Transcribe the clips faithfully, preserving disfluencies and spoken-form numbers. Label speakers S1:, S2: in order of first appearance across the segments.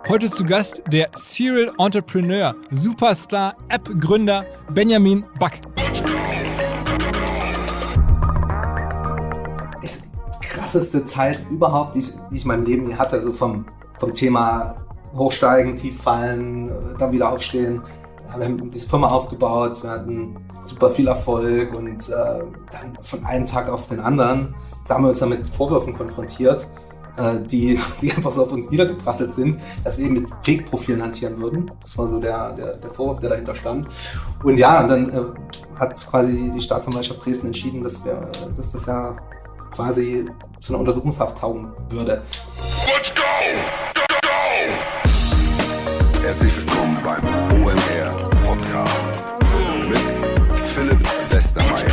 S1: Heute zu Gast der Serial Entrepreneur, Superstar, App-Gründer Benjamin Buck.
S2: Ist die krasseste Zeit überhaupt, die ich, die ich in meinem Leben hatte. Also vom, vom Thema Hochsteigen, Tieffallen, dann wieder aufstehen. Wir haben diese Firma aufgebaut, wir hatten super viel Erfolg und äh, dann von einem Tag auf den anderen haben wir uns dann mit Vorwürfen konfrontiert, äh, die, die einfach so auf uns niedergeprasselt sind, dass wir eben mit Fake-Profilen hantieren würden. Das war so der, der, der Vorwurf, der dahinter stand. Und ja, und dann äh, hat quasi die Staatsanwaltschaft Dresden entschieden, dass, wir, dass das ja quasi zu einer Untersuchungshaft taugen würde.
S3: Let's go! Go, go! Herzlich willkommen beim O M R Podcast mit Philipp Westermeier.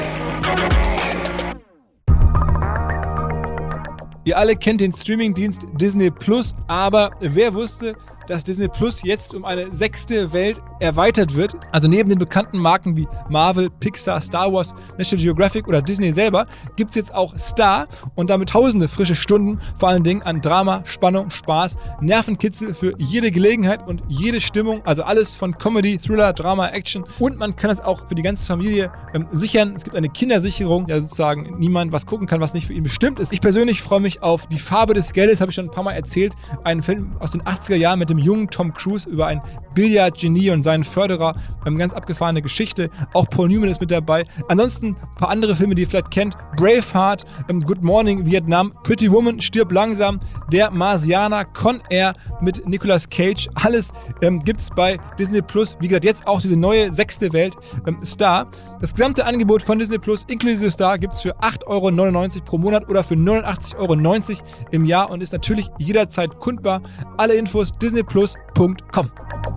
S1: Ihr alle kennt den Streamingdienst Disney Plus, aber wer wusste, dass Disney Plus jetzt um eine sechste Welt erweitert wird? Also neben den bekannten Marken wie Marvel, Pixar, Star Wars, National Geographic oder Disney selber gibt es jetzt auch Star und damit tausende frische Stunden, vor allen Dingen an Drama, Spannung, Spaß, Nervenkitzel für jede Gelegenheit und jede Stimmung, also alles von Comedy, Thriller, Drama, Action, und man kann es auch für die ganze Familie ähm, sichern. Es gibt eine Kindersicherung, ja sozusagen niemand was gucken kann, was nicht für ihn bestimmt ist. Ich persönlich freue mich auf Die Farbe des Geldes, habe ich schon ein paar Mal erzählt, einen Film aus den achtziger Jahren mit dem jungen Tom Cruise über ein Billardgenie und seinen Förderer. Eine ganz abgefahrene Geschichte. Auch Paul Newman ist mit dabei. Ansonsten ein paar andere Filme, die ihr vielleicht kennt. Braveheart, Good Morning Vietnam, Pretty Woman, Stirb langsam, Der Marsianer, Con Air mit Nicolas Cage. Alles ähm, gibt's bei Disney Plus. Wie gesagt, jetzt auch diese neue sechste Welt, ähm, Star. Das gesamte Angebot von Disney Plus inklusive Star gibt's für acht Euro neunundneunzig pro Monat oder für neunundachtzig Euro neunzig im Jahr und ist natürlich jederzeit kundbar. Alle Infos disney plus punkt com.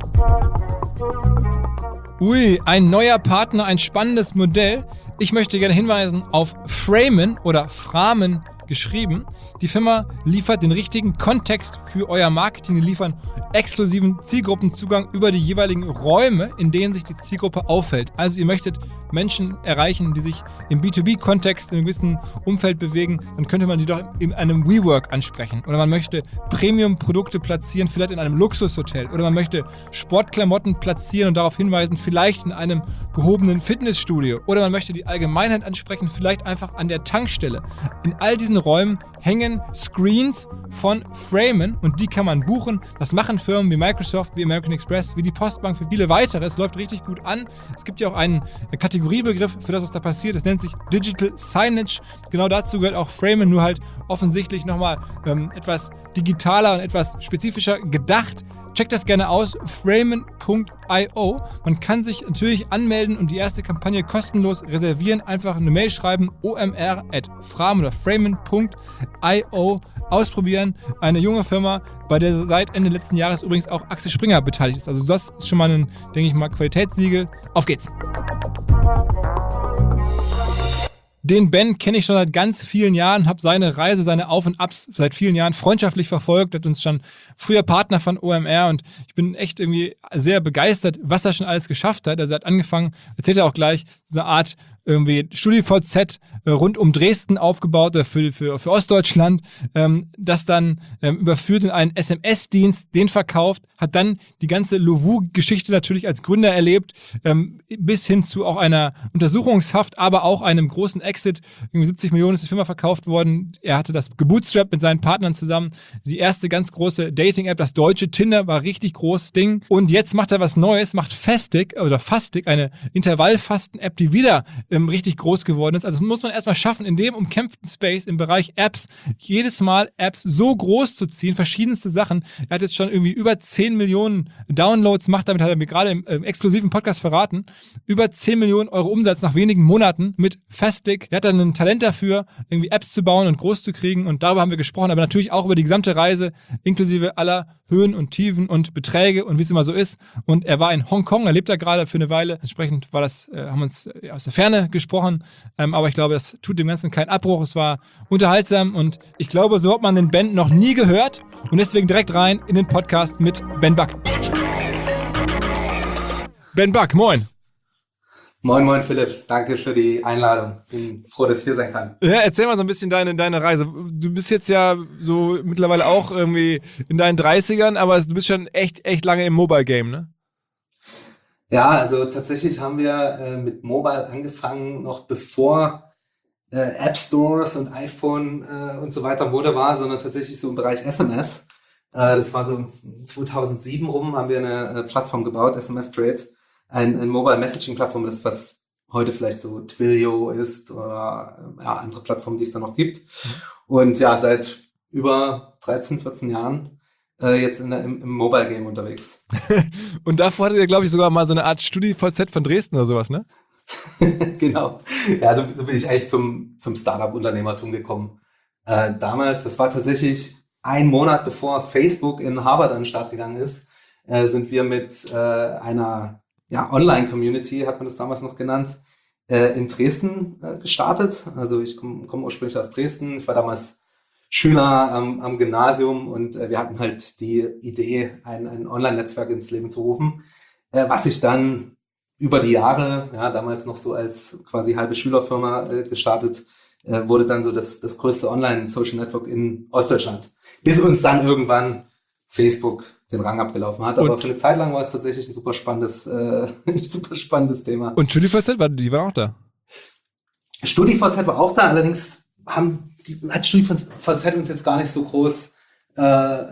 S1: Ui, ein neuer Partner, ein spannendes Modell. Ich möchte gerne hinweisen auf Framen oder Framen geschrieben. Die Firma liefert den richtigen Kontext für euer Marketing. Die liefern exklusiven Zielgruppenzugang über die jeweiligen Räume, in denen sich die Zielgruppe aufhält. Also ihr möchtet Menschen erreichen, die sich im B zwei B-Kontext in einem gewissen Umfeld bewegen, dann könnte man die doch in einem WeWork ansprechen. Oder man möchte Premium-Produkte platzieren, vielleicht in einem Luxushotel. Oder man möchte Sportklamotten platzieren und darauf hinweisen, vielleicht in einem gehobenen Fitnessstudio. Oder man möchte die Allgemeinheit ansprechen, vielleicht einfach an der Tankstelle. In all diesen Räumen hängen Screens von Framen und die kann man buchen. Das machen Firmen wie Microsoft, wie American Express, wie die Postbank, für viele weitere. Es läuft richtig gut an. Es gibt ja auch einen Kategoriebegriff für das, was da passiert. Es nennt sich Digital Signage. Genau dazu gehört auch Framen, nur halt offensichtlich nochmal ähm, etwas digitaler und etwas spezifischer gedacht. Checkt das gerne aus, framen punkt io. Man kann sich natürlich anmelden und die erste Kampagne kostenlos reservieren. Einfach eine Mail schreiben, omr at framen oder framen punkt io. Ausprobieren. Eine junge Firma, bei der seit Ende letzten Jahres übrigens auch Axel Springer beteiligt ist. Also das ist schon mal ein, denke ich mal, Qualitätssiegel. Auf geht's! Den Ben kenne ich schon seit ganz vielen Jahren, habe seine Reise, seine Auf- und Abs seit vielen Jahren freundschaftlich verfolgt, hat uns schon früher Partner von O M R und ich bin echt irgendwie sehr begeistert, was er schon alles geschafft hat. Also er hat angefangen, erzählt er auch gleich, so eine Art irgendwie StudiVZ äh, rund um Dresden aufgebaut, äh, für, für, für Ostdeutschland, ähm, das dann ähm, überführt in einen S M S-Dienst, den verkauft, hat dann die ganze Lovoo-Geschichte natürlich als Gründer erlebt, ähm, bis hin zu auch einer Untersuchungshaft, aber auch einem großen Exit. Irgendwie siebzig Millionen ist die Firma verkauft worden. Er hatte das gebootstrapped mit seinen Partnern zusammen. Die erste ganz große Dating-App, das deutsche Tinder, war richtig großes Ding. Und jetzt macht er was Neues, macht Fastic, oder Fastic, eine Intervallfasten-App, die wieder ähm, richtig groß geworden ist. Also das muss man erstmal schaffen, in dem umkämpften Space im Bereich Apps jedes Mal Apps so groß zu ziehen, verschiedenste Sachen. Er hat jetzt schon irgendwie über zehn Millionen Downloads, macht damit, hat er mir gerade im, im exklusiven Podcast verraten, über zehn Millionen Euro Umsatz nach wenigen Monaten mit Fastic. Er hat dann ein Talent dafür, irgendwie Apps zu bauen und groß zu kriegen und darüber haben wir gesprochen, aber natürlich auch über die gesamte Reise, inklusive aller Höhen und Tiefen und Beträge und wie es immer so ist. Und er war in Hongkong, er lebt da gerade für eine Weile. Entsprechend war das, äh, haben wir uns äh, aus der Ferne gesprochen, ähm, aber ich glaube, das tut dem Ganzen keinen Abbruch. Es war unterhaltsam und ich glaube, so hat man den Ben noch nie gehört und deswegen direkt rein in den Podcast mit Ben Buck. Ben Buck, moin.
S2: Moin, moin Philipp, danke für die Einladung. Bin froh, dass ich hier sein kann.
S1: Ja, erzähl mal so ein bisschen deine, deine Reise. Du bist jetzt ja so mittlerweile auch irgendwie in deinen dreißigern, aber du bist schon echt, echt lange im Mobile-Game, ne?
S2: Ja, also tatsächlich haben wir äh, mit Mobile angefangen, noch bevor äh, App Stores und iPhone äh, und so weiter Mode war, sondern tatsächlich so im Bereich S M S. Äh, das war so zweitausendsieben rum, haben wir eine, eine Plattform gebaut, S M S Trade. Ein, ein Mobile Messaging Plattform, das was heute vielleicht so Twilio ist oder ja, andere Plattformen, die es da noch gibt. Und ja, seit über dreizehn, vierzehn Jahren äh, jetzt in der, im, im Mobile Game unterwegs.
S1: Und davor hattet ihr, glaube ich, sogar mal so eine Art StudiVZ von Dresden oder sowas, ne?
S2: Genau. Ja, so, so bin ich eigentlich zum, zum Startup-Unternehmertum gekommen. Äh, damals, das war tatsächlich ein Monat bevor Facebook in Harvard an den Start gegangen ist, äh, sind wir mit äh, einer ja, Online-Community, hat man das damals noch genannt, äh, in Dresden äh, gestartet. Also ich komme komm ursprünglich aus Dresden. Ich war damals Schüler am, am Gymnasium und äh, wir hatten halt die Idee, ein, ein Online-Netzwerk ins Leben zu rufen, äh, was sich dann über die Jahre, ja, damals noch so als quasi halbe Schülerfirma äh, gestartet, äh, wurde dann so das, das größte Online-Social-Network in Ostdeutschland. Bis uns dann irgendwann Facebook den Rang abgelaufen hat. Aber
S1: und
S2: für eine Zeit lang war es tatsächlich ein super spannendes, äh, ein super spannendes Thema.
S1: Und StudiVZ, war, die waren auch da?
S2: StudiVZ war auch da, allerdings haben die, hat StudiVZ uns jetzt gar nicht so groß äh,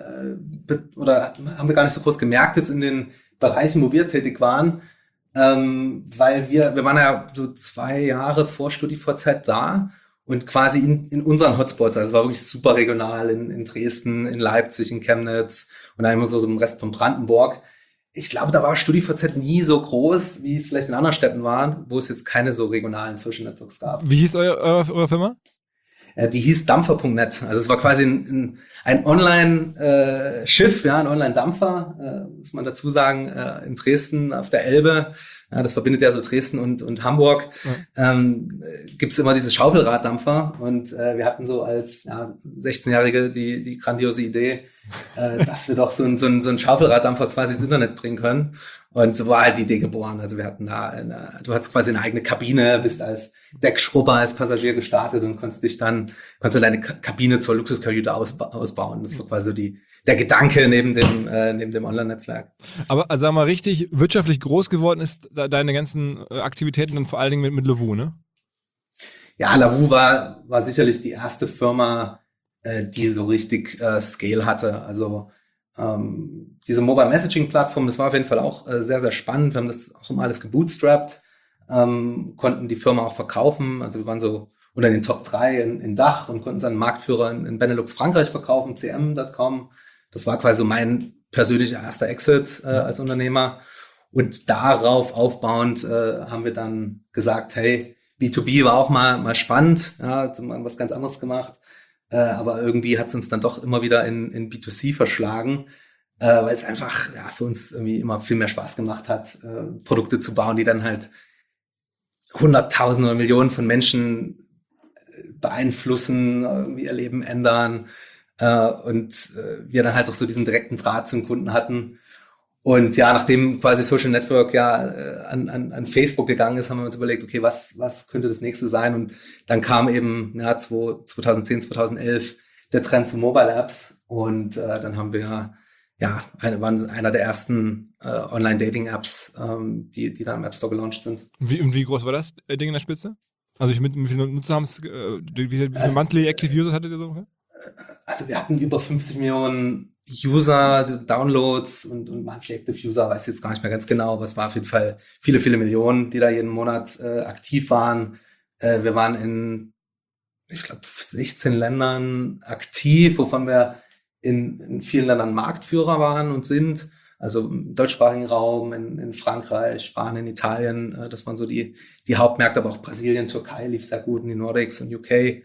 S2: be- oder haben wir gar nicht so groß gemerkt jetzt in den Bereichen, wo wir tätig waren, ähm, weil wir, wir waren ja so zwei Jahre vor StudiVZ da. Und quasi in, in unseren Hotspots, also es war wirklich super regional in, in Dresden, in Leipzig, in Chemnitz und dann immer so im Rest von Brandenburg. Ich glaube, da war StudiVZ nie so groß, wie es vielleicht in anderen Städten war, wo es jetzt keine so regionalen Social Networks gab.
S1: Wie hieß euer, eure, eure Firma?
S2: Äh, die hieß Dampfer Punkt net. Also es war quasi ein, ein, ein Online-Schiff, äh, ja, ein Online-Dampfer, äh, muss man dazu sagen, äh, in Dresden auf der Elbe. Ja, das verbindet ja so Dresden und, und Hamburg. Ja. Ähm, gibt's immer diese Schaufelraddampfer und äh, wir hatten so als ja, sechzehnjährige die, die grandiose Idee, äh, dass wir doch so ein, so ein, so ein Schaufelraddampfer quasi ins Internet bringen können. Und so war halt die Idee geboren. Also wir hatten da, eine, du hattest quasi eine eigene Kabine, bist als Deckschrubber, als Passagier gestartet und konntest dich dann, konntest du deine Kabine zur Luxuskajüte ausba- ausbauen. Das war quasi die, der Gedanke neben dem, äh, neben dem Online-Netzwerk.
S1: Aber also sag mal, richtig wirtschaftlich groß geworden ist da deine ganzen Aktivitäten dann vor allen Dingen mit, mit Lovoo, ne?
S2: Ja, Lovoo war, war sicherlich die erste Firma, äh, die so richtig äh, Scale hatte. Also ähm, diese Mobile Messaging Plattform, das war auf jeden Fall auch äh, sehr, sehr spannend. Wir haben das auch immer alles gebootstrapped, ähm, konnten die Firma auch verkaufen. Also wir waren so unter den Top drei in, in Dach und konnten seinen Marktführer in, in Benelux Frankreich verkaufen, c m Punkt com. Das war quasi so mein persönlicher erster Exit äh, als Unternehmer. Und darauf aufbauend äh, haben wir dann gesagt, hey, B zwei B war auch mal mal spannend, ja, hat mal was ganz anderes gemacht. Äh, aber irgendwie hat es uns dann doch immer wieder in, in B zwei C verschlagen, äh, weil es einfach ja für uns irgendwie immer viel mehr Spaß gemacht hat, äh, Produkte zu bauen, die dann halt Hunderttausende oder Millionen von Menschen beeinflussen, irgendwie ihr Leben ändern. Äh, und äh, wir dann halt auch so diesen direkten Draht zum Kunden hatten. Und ja, nachdem quasi Social Network ja äh, an, an, an Facebook gegangen ist, haben wir uns überlegt, okay, was was könnte das nächste sein? Und dann kam eben ja zweitausendzehn, zweitausendelf der Trend zu Mobile Apps. Und äh, dann haben wir ja eine, waren einer der ersten äh, Online-Dating-Apps, ähm, die die da im App Store gelauncht sind.
S1: Wie, und wie groß war das äh, Ding in der Spitze? Also wie, wie viele Nutzer haben es, äh, wie, wie viele also, Monthly Active Users hattet ihr so ungefähr?
S2: Also wir hatten über fünfzig Millionen User, Downloads und, und Monthly Active User, weiß ich jetzt gar nicht mehr ganz genau, aber es war auf jeden Fall viele, viele Millionen, die da jeden Monat äh, aktiv waren. Äh, wir waren in, ich glaube, sechzehn Ländern aktiv, wovon wir in, in vielen Ländern Marktführer waren und sind. Also im deutschsprachigen Raum, in, in Frankreich, Spanien, Italien, äh, das waren so die, die Hauptmärkte, aber auch Brasilien, Türkei lief sehr gut, in den Nordics und U K.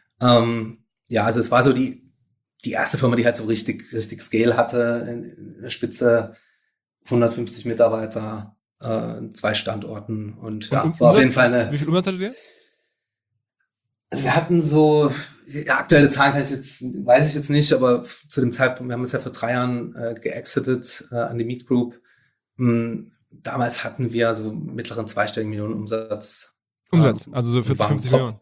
S2: Ähm, ja, also es war so die, die erste Firma, die halt so richtig, richtig Scale hatte, in, in der Spitze hundertfünfzig Mitarbeiter, äh, in zwei Standorten und ja,
S1: und
S2: war
S1: Umsatz,
S2: auf jeden Fall eine...
S1: Wie viel Umsatz hattet ihr?
S2: Also wir hatten so, ja, aktuelle Zahlen kann ich jetzt, weiß ich jetzt nicht, aber zu dem Zeitpunkt, wir haben es ja vor drei Jahren äh, geexitet äh, an die Meet Group. Mh, damals hatten wir so mittleren zweistelligen Millionen Umsatz.
S1: Umsatz,
S2: ähm,
S1: also so vierzig,
S2: waren
S1: fünfzig
S2: pro-
S1: Millionen.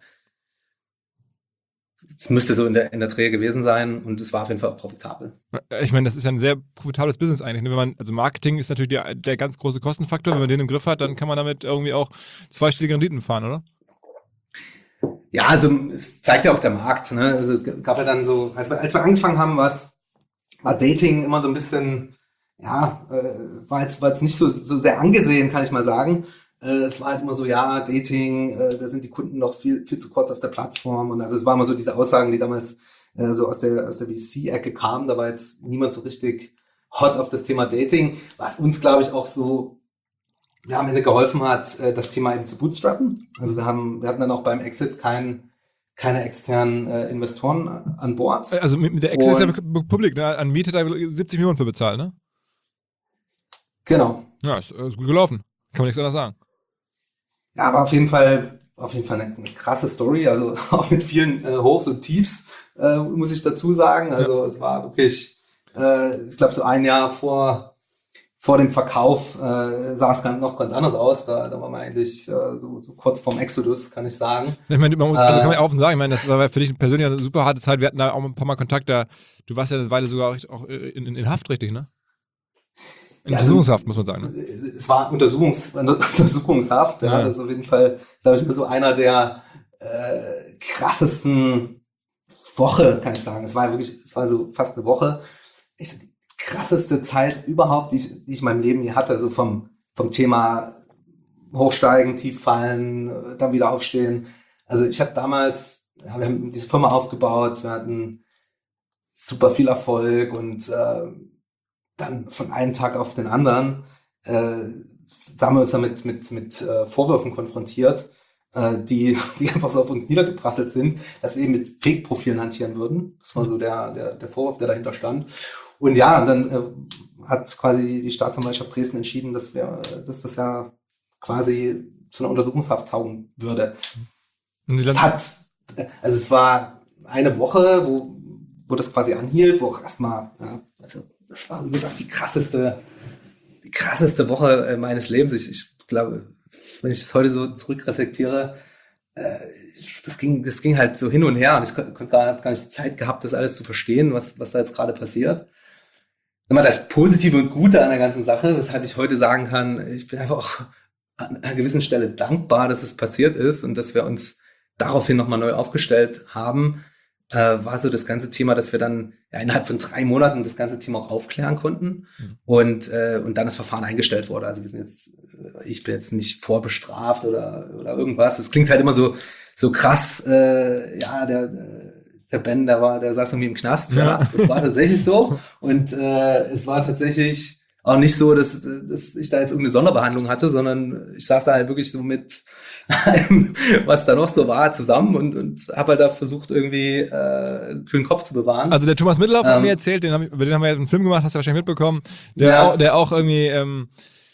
S2: Es müsste so in der, in der Dreh gewesen sein und es war auf jeden Fall auch profitabel.
S1: Ich meine, das ist ja ein sehr profitables Business eigentlich. ne? Wenn man, also Marketing ist natürlich der, der ganz große Kostenfaktor. Wenn man den im Griff hat, dann kann man damit irgendwie auch zweistellige Renditen fahren, oder?
S2: Ja, also es zeigt ja auch der Markt. Ne? Also gab ja dann so, als wir, als wir angefangen haben, war's, war Dating immer so ein bisschen, ja, äh, war jetzt, war jetzt nicht so, so sehr angesehen, kann ich mal sagen. Äh, es war halt immer so, ja, Dating, äh, da sind die Kunden noch viel, viel zu kurz auf der Plattform. Und also es waren immer so diese Aussagen, die damals äh, so aus der, aus der V C-Ecke kamen. Da war jetzt niemand so richtig hot auf das Thema Dating, was uns, glaube ich, auch so ja, am Ende geholfen hat, äh, das Thema eben zu bootstrappen. Also wir haben, wir hatten dann auch beim Exit kein, keine externen äh, Investoren an Bord.
S1: Also mit, mit der Excel ist ja
S2: Und-
S1: publik, ne? An Miete da siebzig Millionen für bezahlt, ne?
S2: Genau.
S1: Ja, ist, ist gut gelaufen. Kann man nichts anderes sagen.
S2: Ja, aber auf jeden Fall, auf jeden Fall eine, eine krasse Story, also auch mit vielen äh, Hochs und Tiefs, äh, muss ich dazu sagen. Also es war wirklich, äh, ich glaube so ein Jahr vor vor dem Verkauf äh, sah es ganz, noch ganz anders aus. Da, da waren wir eigentlich äh, so, so kurz vorm Exodus, kann ich sagen.
S1: Ich meine, man muss, also
S2: Äh,
S1: kann man ja offen sagen, ich meine, das war für dich persönlich eine super harte Zeit. Wir hatten da auch ein paar Mal Kontakt, da, du warst ja eine Weile sogar auch, auch in, in, in Haft, richtig, ne? In
S2: Ja, also-
S1: Untersuchungshaft, muss man sagen, ne?
S2: Es war Untersuchungs Untersuchungshaft. Ja.
S1: Ja.
S2: Das ist auf jeden Fall, glaube ich, so einer der äh, krassesten Woche, kann ich sagen. Es war wirklich, es war so fast eine Woche. Ich, die krasseste Zeit überhaupt, die ich, die ich in meinem Leben je hatte. Also vom, vom Thema Hochsteigen, tief fallen, äh, dann wieder aufstehen. Also ich habe damals, ja, wir haben diese Firma aufgebaut, wir hatten super viel Erfolg und äh, dann von einem Tag auf den anderen äh, haben wir uns damit mit, mit äh, Vorwürfen konfrontiert, äh, die, die einfach so auf uns niedergeprasselt sind, dass wir eben mit Fake-Profilen hantieren würden. Das war so der, der, der Vorwurf, der dahinter stand. Und ja, und dann äh, hat quasi die Staatsanwaltschaft Dresden entschieden, dass wir, dass das ja quasi zu einer Untersuchungshaft taugen würde.
S1: Und die
S2: Es
S1: Land-
S2: hat, also es war eine Woche, wo, wo das quasi anhielt, wo auch erstmal, ja, also das war, wie gesagt, die krasseste, die krasseste Woche äh, meines Lebens. Ich, ich glaube, wenn ich das heute so zurückreflektiere, äh, das ging, das ging halt so hin und her und ich konnte kon gar, gar nicht die Zeit gehabt, das alles zu verstehen, was, was da jetzt gerade passiert. Immer das Positive und Gute an der ganzen Sache, weshalb ich heute sagen kann, ich bin einfach auch an einer gewissen Stelle dankbar, dass es passiert ist und dass wir uns daraufhin nochmal neu aufgestellt haben, äh, war so das ganze Thema, dass wir dann ja, innerhalb von drei Monaten das ganze Thema auch aufklären konnten
S1: Mhm.
S2: und äh, und dann das Verfahren eingestellt wurde. Also wir sind jetzt, ich bin jetzt nicht vorbestraft oder oder irgendwas. Es klingt halt immer so so krass. Äh, ja, der der Ben, der war, der saß irgendwie im Knast. Ja,
S1: Ja.
S2: das war tatsächlich so und äh, es war tatsächlich auch nicht so, dass, dass ich da jetzt irgendeine Sonderbehandlung hatte, sondern ich saß da halt wirklich so mit allem, was da noch so war, zusammen und, und habe halt da versucht, irgendwie äh, einen kühlen Kopf zu bewahren.
S1: Also der Thomas Mittellauf hat
S2: Ähm,
S1: mir erzählt, den hab ich, über den haben wir ja einen Film gemacht, hast du wahrscheinlich mitbekommen, der,
S2: Ja.
S1: auch, der auch irgendwie, ähm,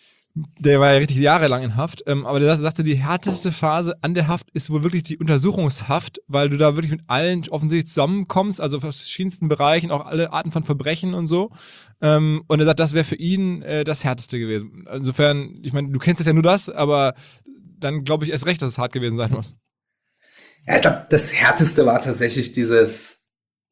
S1: der war ja richtig jahrelang in Haft, ähm, aber der sagte, die härteste Phase an der Haft ist wohl wirklich die Untersuchungshaft, weil du da wirklich mit allen offensichtlich zusammenkommst, also aus verschiedensten Bereichen, auch alle Arten von Verbrechen und so. Ähm, und er sagt, das wäre für ihn äh, das Härteste gewesen. Insofern, ich meine, du kennst das ja nur das, aber dann glaube ich erst recht, dass es hart gewesen sein muss.
S2: Ja, ich glaube, das Härteste war tatsächlich dieses,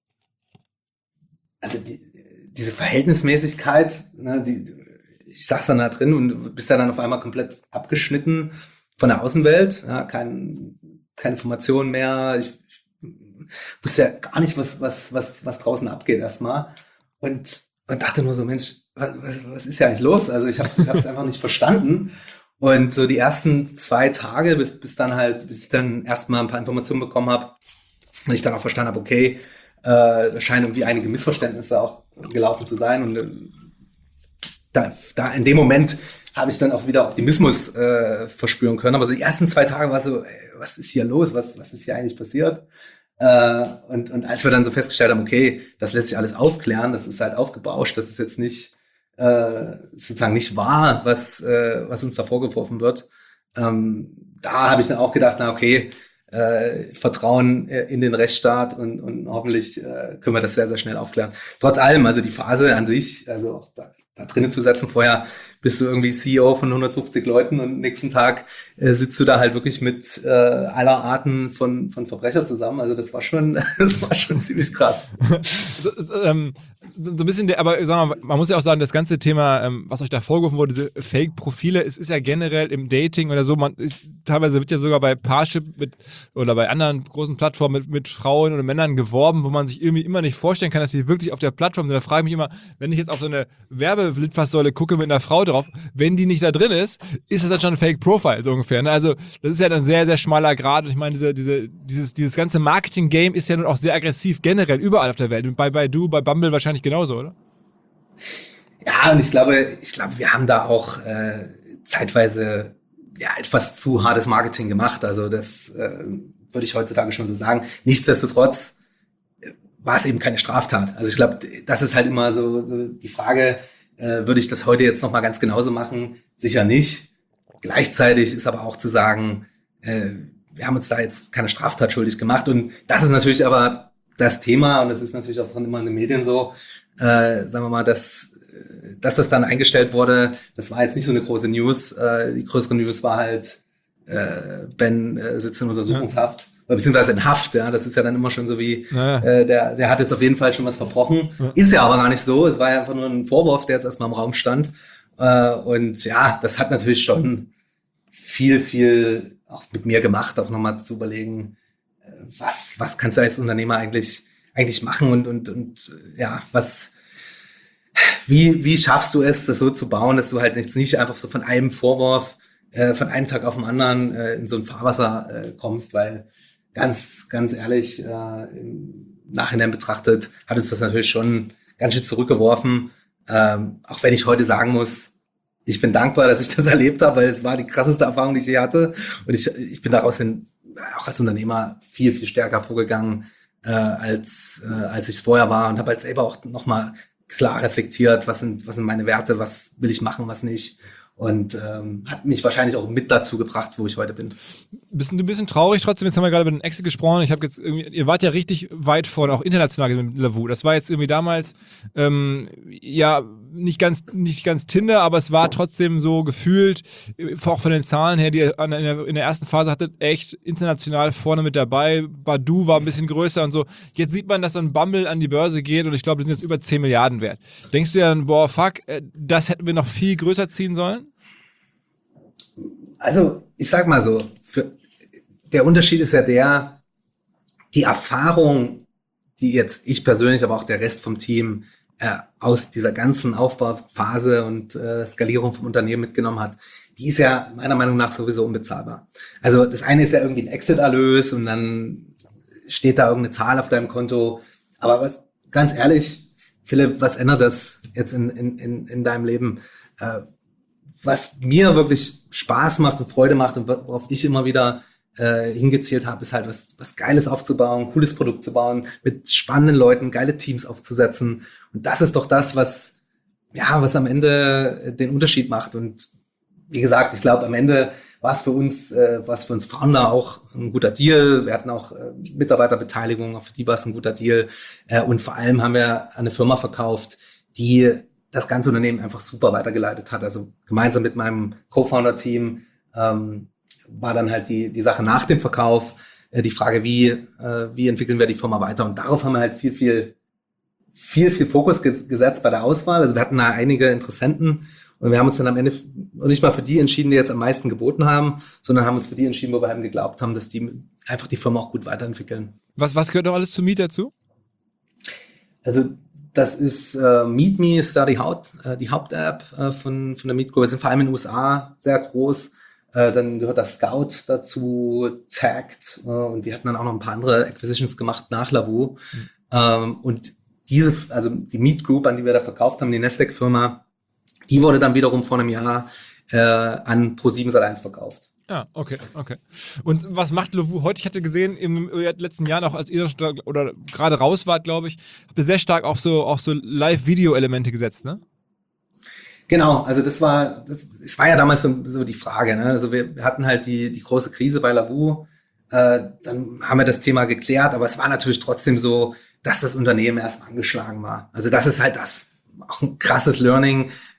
S2: also die, diese Verhältnismäßigkeit, ne, die, ich saß dann da drin und bist dann auf einmal komplett abgeschnitten von der Außenwelt, ja, kein, keine Informationen mehr, ich, ich wusste ja gar nicht, was, was, was, was draußen abgeht erstmal und, und dachte nur so, Mensch, was, was, was ist ja eigentlich los? Also ich habe es einfach nicht verstanden. Und so die ersten zwei Tage, bis, bis dann halt, bis ich dann erstmal ein paar Informationen bekommen habe und ich dann auch verstanden habe, okay, äh, da scheinen irgendwie einige Missverständnisse auch gelaufen zu sein. Und äh, da, da in dem Moment habe ich dann auch wieder Optimismus äh, verspüren können. Aber so die ersten zwei Tage war so, ey, was ist hier los? Was, was ist hier eigentlich passiert? Äh, und, und als wir dann so festgestellt haben, okay, das lässt sich alles aufklären, das ist halt aufgebauscht, das ist jetzt nicht äh, sozusagen nicht wahr, was äh, was uns da vorgeworfen wird. Ähm, da habe ich dann auch gedacht, na okay, äh, Vertrauen in den Rechtsstaat und, und hoffentlich äh, können wir das sehr, sehr schnell aufklären. Trotz allem, also die Phase an sich, also auch da, da drinnen zu setzen. Vorher bist du irgendwie C E O von hundertfünfzig Leuten und nächsten Tag äh, sitzt du da halt wirklich mit äh, aller Arten von von Verbrecher zusammen. Also das war schon, das war schon ziemlich krass.
S1: so, so, ähm, so ein bisschen, der, aber sagen wir mal, man muss ja auch sagen, das ganze Thema, ähm, was euch da vorgeworfen wurde, diese Fake-Profile, es ist ja generell im Dating oder so, man ist, teilweise wird ja sogar bei Parship mit oder bei anderen großen Plattformen mit, mit Frauen oder Männern geworben, wo man sich irgendwie immer nicht vorstellen kann, dass sie wirklich auf der Plattform sind. Da frage ich mich immer, wenn ich jetzt auf so eine Werbelitfaßsäule gucke mit einer Frau drauf, wenn die nicht da drin ist, ist das dann schon ein Fake-Profile, so ungefähr. Ne? Also das ist ja dann sehr, sehr schmaler Grad. Ich meine, diese, diese, dieses, dieses ganze Marketing-Game ist ja nun auch sehr aggressiv, generell, überall auf der Welt. Und bei Baidu, bei Bumble wahrscheinlich genauso, oder?
S2: Ja, und ich glaube, ich glaube, wir haben da auch äh, zeitweise ja etwas zu hartes Marketing gemacht. Also das äh, würde ich heutzutage schon so sagen. Nichtsdestotrotz war es eben keine Straftat. Also ich glaube, das ist halt immer so, so die Frage, äh, würde ich das heute jetzt nochmal ganz genauso machen? Sicher nicht. Gleichzeitig ist aber auch zu sagen, äh, wir haben uns da jetzt keine Straftat schuldig gemacht. Und das ist natürlich aber das Thema, und das ist natürlich auch immer in den Medien so, äh, sagen wir mal, dass, dass das dann eingestellt wurde, das war jetzt nicht so eine große News. Äh, die größere News war halt, äh, Ben äh, sitzt in Untersuchungshaft, ja. beziehungsweise in Haft, ja, das ist ja dann immer schon so wie, ja. äh, der, der hat jetzt auf jeden Fall schon was verbrochen. Ja. Ist ja aber gar nicht so, es war ja einfach nur ein Vorwurf, der jetzt erstmal im Raum stand. Äh, und ja, das hat natürlich schon viel, viel auch mit mir gemacht, auch nochmal zu überlegen, was, was kannst du als Unternehmer eigentlich, eigentlich machen und, und, und, ja, was, wie, wie schaffst du es, das so zu bauen, dass du halt jetzt nicht einfach so von einem Vorwurf, äh, von einem Tag auf den anderen, äh, in so ein Fahrwasser, äh, kommst, weil ganz, ganz ehrlich, äh, im Nachhinein betrachtet, hat uns das natürlich schon ganz schön zurückgeworfen, ähm, auch wenn ich heute sagen muss, ich bin dankbar, dass ich das erlebt habe, weil es war die krasseste Erfahrung, die ich je hatte. Und ich, ich bin daraus in, auch als Unternehmer viel, viel stärker vorgegangen, äh, als, äh, als ich es vorher war. Und habe halt selber auch nochmal klar reflektiert, was sind, was sind meine Werte, was will ich machen, was nicht. Und ähm, hat mich wahrscheinlich auch mit dazu gebracht, wo ich heute bin. Bist du ein bisschen traurig trotzdem? Jetzt haben wir gerade über den Exit gesprochen. Ich habe jetzt irgendwie, ihr wart ja richtig weit vorne, auch international mit Lovoo. Das war jetzt irgendwie damals ähm, ja nicht ganz nicht ganz Tinder, aber es war trotzdem so gefühlt, auch von den Zahlen her, die ihr in der, in der ersten Phase hattet, echt international vorne mit dabei. Baidu war ein bisschen größer und so. Jetzt sieht man, dass dann Bumble an die Börse geht und ich glaube, die sind jetzt über zehn Milliarden wert. Denkst du ja dann, boah, fuck, das hätten wir noch viel größer ziehen sollen? Also, ich sag mal so, für, der Unterschied ist ja der, die Erfahrung, die jetzt ich persönlich, aber auch der Rest vom Team äh, aus dieser ganzen Aufbauphase und äh, Skalierung vom Unternehmen mitgenommen hat, die ist ja meiner Meinung nach sowieso unbezahlbar. Also das eine ist ja irgendwie ein Exit-Erlös und dann steht da irgendeine Zahl auf deinem Konto. Aber was, ganz ehrlich, Philipp, was ändert das jetzt in, in, in, in deinem Leben? Äh, Was mir wirklich Spaß macht und Freude macht und worauf ich immer wieder äh, hingezielt habe, ist halt was, was Geiles aufzubauen, ein cooles Produkt zu bauen, mit spannenden Leuten, geile Teams aufzusetzen. Und das ist doch das, was, ja, was am Ende den Unterschied macht. Und wie gesagt, ich glaube, am Ende war es für uns, äh, war es für uns Founder auch ein guter Deal. Wir hatten auch äh, Mitarbeiterbeteiligung, auch für die war es ein guter Deal. Äh, und vor allem haben wir eine Firma verkauft, die das ganze Unternehmen einfach super weitergeleitet hat. Also gemeinsam mit meinem Co-Founder-Team ähm, war dann halt die die Sache nach dem Verkauf, äh, die Frage, wie äh, wie entwickeln wir die Firma weiter. Und darauf haben wir halt viel, viel, viel, viel Fokus ge- gesetzt bei der Auswahl. Also wir hatten da einige Interessenten und wir haben uns dann am Ende nicht mal für die entschieden, die jetzt am meisten geboten haben, sondern haben uns für die entschieden, wo wir eben geglaubt haben, dass die einfach die Firma auch gut weiterentwickeln.
S1: Was, was gehört noch alles zu Meet dazu?
S2: Also das ist äh, MeetMe ist da die, Haupt, äh, die Haupt-App äh, von, von der Meet Group. Wir sind vor allem in den U S A sehr groß. Äh, dann gehört das Scout dazu, Tagged äh, und wir hatten dann auch noch ein paar andere Acquisitions gemacht nach Lovoo. Mhm. Ähm, und diese, also die Meet Group, an die wir da verkauft haben, die Nasdaq-Firma, die wurde dann wiederum vor einem Jahr äh, an ProSieben Sat eins verkauft.
S1: Ah, okay, okay. Und was macht Lovoo heute? Ich hatte gesehen, im letzten Jahr auch, als ihr oder gerade raus wart, glaube ich, habt ihr sehr stark auf so, auf so Live-Video-Elemente gesetzt, ne?
S2: Genau, also das war, das, das war ja damals so, so die Frage, ne? Also wir hatten halt die, die große Krise bei Lovoo, äh, dann haben wir das Thema geklärt, aber es war natürlich trotzdem so, dass das Unternehmen erstmal angeschlagen war. Also das ist halt das, auch ein krasses Learning.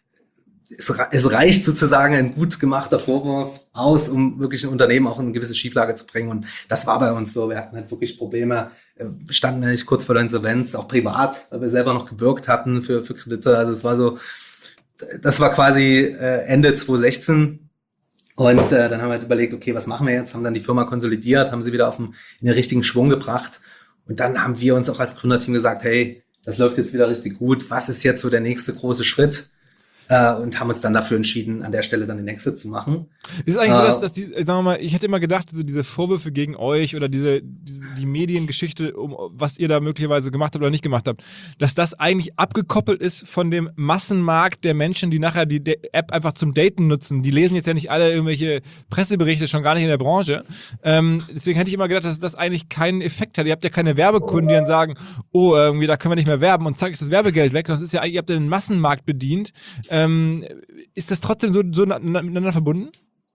S2: es, es reicht sozusagen ein gut gemachter Vorwurf aus, um wirklich ein Unternehmen auch in eine gewisse Schieflage zu bringen. Und das war bei uns so. Wir hatten halt wirklich Probleme, wir standen eigentlich kurz vor der Insolvenz, auch privat, weil wir selber noch gebürgt hatten für, für Kredite. Also es war so, das war quasi äh, Ende zwanzig sechzehn. Und äh, dann haben wir halt überlegt, okay, was machen wir jetzt? Haben dann die Firma konsolidiert, haben sie wieder auf den, in den richtigen Schwung gebracht. Und dann haben wir uns auch als Gründerteam gesagt, hey, das läuft jetzt wieder richtig gut. Was ist jetzt so der nächste große Schritt? Äh, und haben uns dann dafür entschieden, an der Stelle dann den Exit zu machen.
S1: Ist es eigentlich äh, so, dass, dass die, sagen wir mal, ich hätte immer gedacht, so diese Vorwürfe gegen euch oder diese, diese die Mediengeschichte, um was ihr da möglicherweise gemacht habt oder nicht gemacht habt, dass das eigentlich abgekoppelt ist von dem Massenmarkt der Menschen, die nachher die De- App einfach zum Daten nutzen. Die lesen jetzt ja nicht alle irgendwelche Presseberichte, schon gar nicht in der Branche. Ähm, deswegen hätte ich immer gedacht, dass das eigentlich keinen Effekt hat. Ihr habt ja keine Werbekunden, die dann sagen, oh, irgendwie, da können wir nicht mehr werben und zack, ist das Werbegeld weg. Das ist ja, ihr habt ja den Massenmarkt bedient. Ähm, ist das trotzdem so, so miteinander verbunden?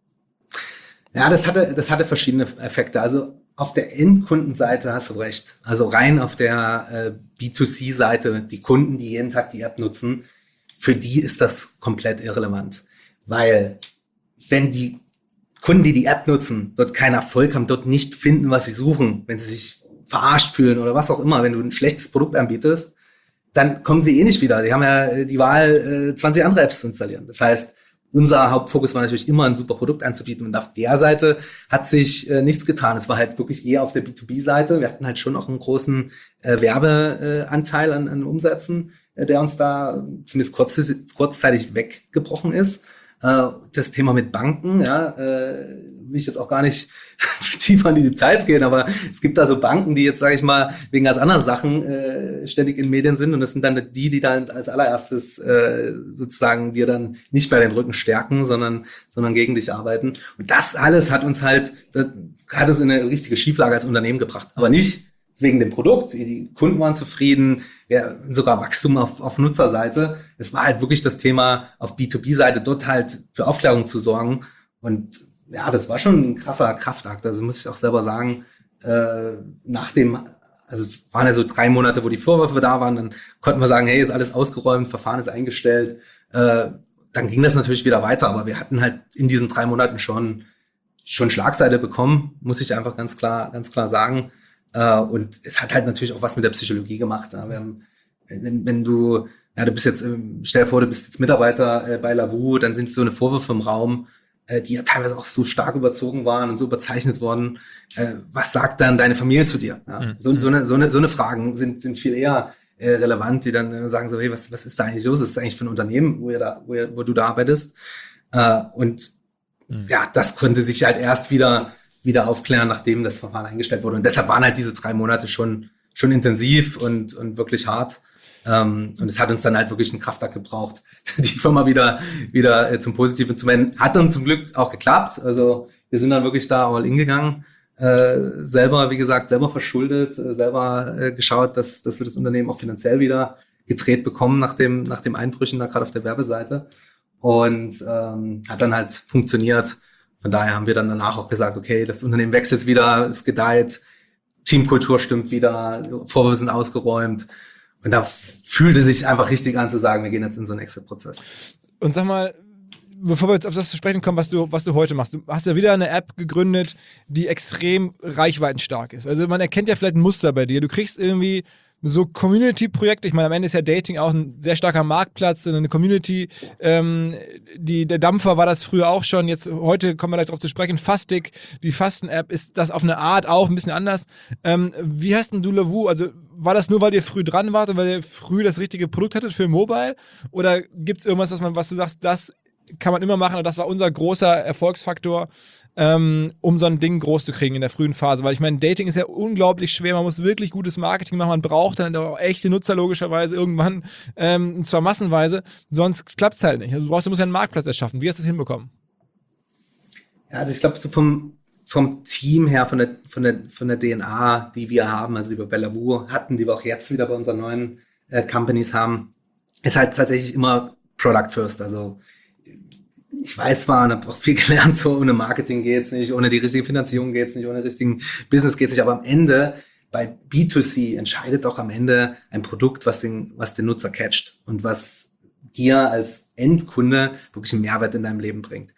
S2: Ja, das hatte, das hatte verschiedene Effekte. Also auf der Endkundenseite hast du recht. Also rein auf der äh, B zwei C-Seite, die Kunden, die jeden Tag die App nutzen, für die ist das komplett irrelevant. Weil wenn die Kunden, die die App nutzen, dort keinen Erfolg haben, dort nicht finden, was sie suchen, wenn sie sich verarscht fühlen oder was auch immer, wenn du ein schlechtes Produkt anbietest, dann kommen sie eh nicht wieder. Die haben ja die Wahl, zwanzig andere Apps zu installieren. Das heißt, unser Hauptfokus war natürlich immer, ein super Produkt anzubieten. Und auf der Seite hat sich äh, nichts getan. Es war halt wirklich eher auf der B zwei B-Seite. Wir hatten halt schon auch einen großen äh, Werbeanteil äh, an, an Umsätzen, äh, der uns da zumindest kurz, kurzzeitig weggebrochen ist. Äh, das Thema mit Banken, ja, äh, will ich jetzt auch gar nicht tiefer in die Details gehen, aber es gibt da so Banken, die jetzt, sage ich mal, wegen ganz anderen Sachen äh, ständig in Medien sind und das sind dann die, die dann als allererstes äh, sozusagen dir dann nicht bei den Rücken stärken, sondern sondern gegen dich arbeiten. Und das alles hat uns halt, das hat uns in eine richtige Schieflage als Unternehmen gebracht, aber nicht wegen dem Produkt. Die Kunden waren zufrieden, ja, sogar Wachstum auf, auf Nutzerseite. Es war halt wirklich das Thema auf B zwei B-Seite, dort halt für Aufklärung zu sorgen. Und ja, das war schon ein krasser Kraftakt. Also muss ich auch selber sagen, äh, nach dem, also waren ja so drei Monate, wo die Vorwürfe da waren, dann konnten wir sagen, hey, ist alles ausgeräumt, Verfahren ist eingestellt. Äh, dann ging das natürlich wieder weiter, aber wir hatten halt in diesen drei Monaten schon schon Schlagseite bekommen, muss ich einfach ganz klar ganz klar sagen. Uh, und es hat halt natürlich auch was mit der Psychologie gemacht. Ja. Wir haben, wenn, wenn du, ja, du bist jetzt, stell dir vor, du bist jetzt Mitarbeiter äh, bei Lavu, dann sind so eine Vorwürfe im Raum, äh, die ja teilweise auch so stark überzogen waren und so überzeichnet worden. Äh, was sagt dann deine Familie zu dir? Ja. Mhm. So, so, eine, so, eine, so eine Fragen sind, sind viel eher äh, relevant, die dann äh, sagen so, hey, was, was ist da eigentlich los? Was ist das eigentlich für ein Unternehmen, wo, ihr da, wo, ihr, wo du da arbeitest? Äh, und mhm. ja, das konnte sich halt erst wieder wieder aufklären, nachdem das Verfahren eingestellt wurde. Und deshalb waren halt diese drei Monate schon schon intensiv und und wirklich hart. Ähm, und es hat uns dann halt wirklich einen Kraftakt gebraucht, die Firma wieder wieder äh, zum Positiven zu wenden. Hat dann zum Glück auch geklappt. Also wir sind dann wirklich da all in gegangen. Äh, selber, wie gesagt, selber verschuldet, äh, selber äh, geschaut, dass dass wir das Unternehmen auch finanziell wieder gedreht bekommen nach dem nach dem Einbrüchen da gerade auf der Werbeseite. Und ähm, hat dann halt funktioniert. Von daher haben wir dann danach auch gesagt, okay, das Unternehmen wächst jetzt wieder, es gedeiht, Teamkultur stimmt wieder, Vorwürfe sind ausgeräumt. Und da fühlte sich einfach richtig an zu sagen, wir gehen jetzt in so einen Exit-Prozess.
S1: Und sag mal, bevor wir jetzt auf das zu sprechen kommen, was du, was du heute machst. Du hast ja wieder eine App gegründet, die extrem reichweitenstark ist. Also man erkennt ja vielleicht ein Muster bei dir. Du kriegst irgendwie so Community-Projekte, ich meine, am Ende ist ja Dating auch ein sehr starker Marktplatz, eine Community, ähm, die, der Dampfer war das früher auch schon, jetzt, heute kommen wir gleich drauf zu sprechen, Fastig, die Fasten-App, ist das auf eine Art auch ein bisschen anders. Ähm, wie hast denn du Lavu, also war das nur, weil ihr früh dran wart und weil ihr früh das richtige Produkt hattet für Mobile, oder gibt es irgendwas, was man, was du sagst, das kann man immer machen und das war unser großer Erfolgsfaktor, ähm, um so ein Ding groß zu kriegen in der frühen Phase, weil ich meine, Dating ist ja unglaublich schwer, man muss wirklich gutes Marketing machen, man braucht dann auch echte Nutzer logischerweise irgendwann, ähm, und zwar massenweise, sonst klappt es halt nicht. Also du brauchst, du musst ja einen Marktplatz erschaffen. Wie hast du das hinbekommen?
S2: Ja, also ich glaube, so vom, vom Team her, von der, von der, von der D N A, die wir haben, also die wir bei Lavu hatten, die wir auch jetzt wieder bei unseren neuen äh, Companies haben, ist halt tatsächlich immer Product First, also ich weiß zwar und habe auch viel gelernt, so ohne Marketing geht's nicht, ohne die richtige Finanzierung geht's nicht, ohne richtigen Business geht's nicht, aber am Ende, bei B zwei C entscheidet auch am Ende ein Produkt, was den, was den Nutzer catcht und was dir als Endkunde wirklich einen Mehrwert in deinem Leben bringt.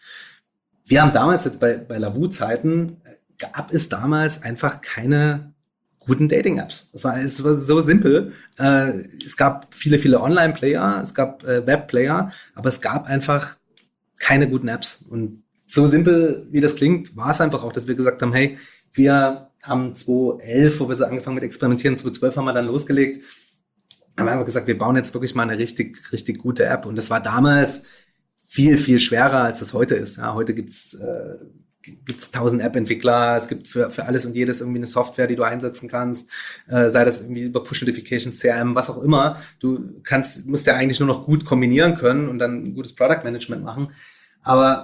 S2: Wir haben damals jetzt bei, bei Lavu-Zeiten, gab es damals einfach keine guten Dating-Apps. Es war, es war so simpel. Äh, es gab viele, viele Online-Player, es gab äh, Web-Player, aber es gab einfach keine guten Apps. Und so simpel, wie das klingt, war es einfach auch, dass wir gesagt haben, hey, wir haben zwanzig elf, wo wir so angefangen mit Experimentieren, zwanzig zwölf haben wir dann losgelegt, haben wir einfach gesagt, wir bauen jetzt wirklich mal eine richtig, richtig gute App. Und das war damals viel, viel schwerer, als das heute ist. Ja, heute gibt's äh, gibt's tausend App-Entwickler, es gibt für für alles und jedes irgendwie eine Software, die du einsetzen kannst, äh, sei das irgendwie über Push-Notifications, C R M, was auch immer. Du kannst, musst ja eigentlich nur noch gut kombinieren können und dann ein gutes Product-Management machen. Aber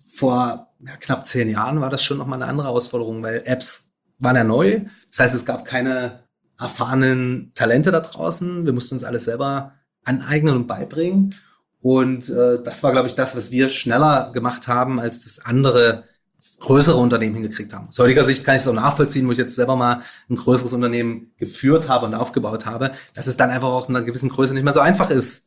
S2: vor ja, knapp zehn Jahren war das schon nochmal eine andere Herausforderung, weil Apps waren ja neu. Das heißt, es gab keine erfahrenen Talente da draußen. Wir mussten uns alles selber aneignen und beibringen. Und äh, das war, glaube ich, das, was wir schneller gemacht haben, als das andere größere Unternehmen hingekriegt haben. Aus heutiger Sicht kann ich es auch nachvollziehen, wo ich jetzt selber mal ein größeres Unternehmen geführt habe und aufgebaut habe, dass es dann einfach auch in einer gewissen Größe nicht mehr so einfach ist,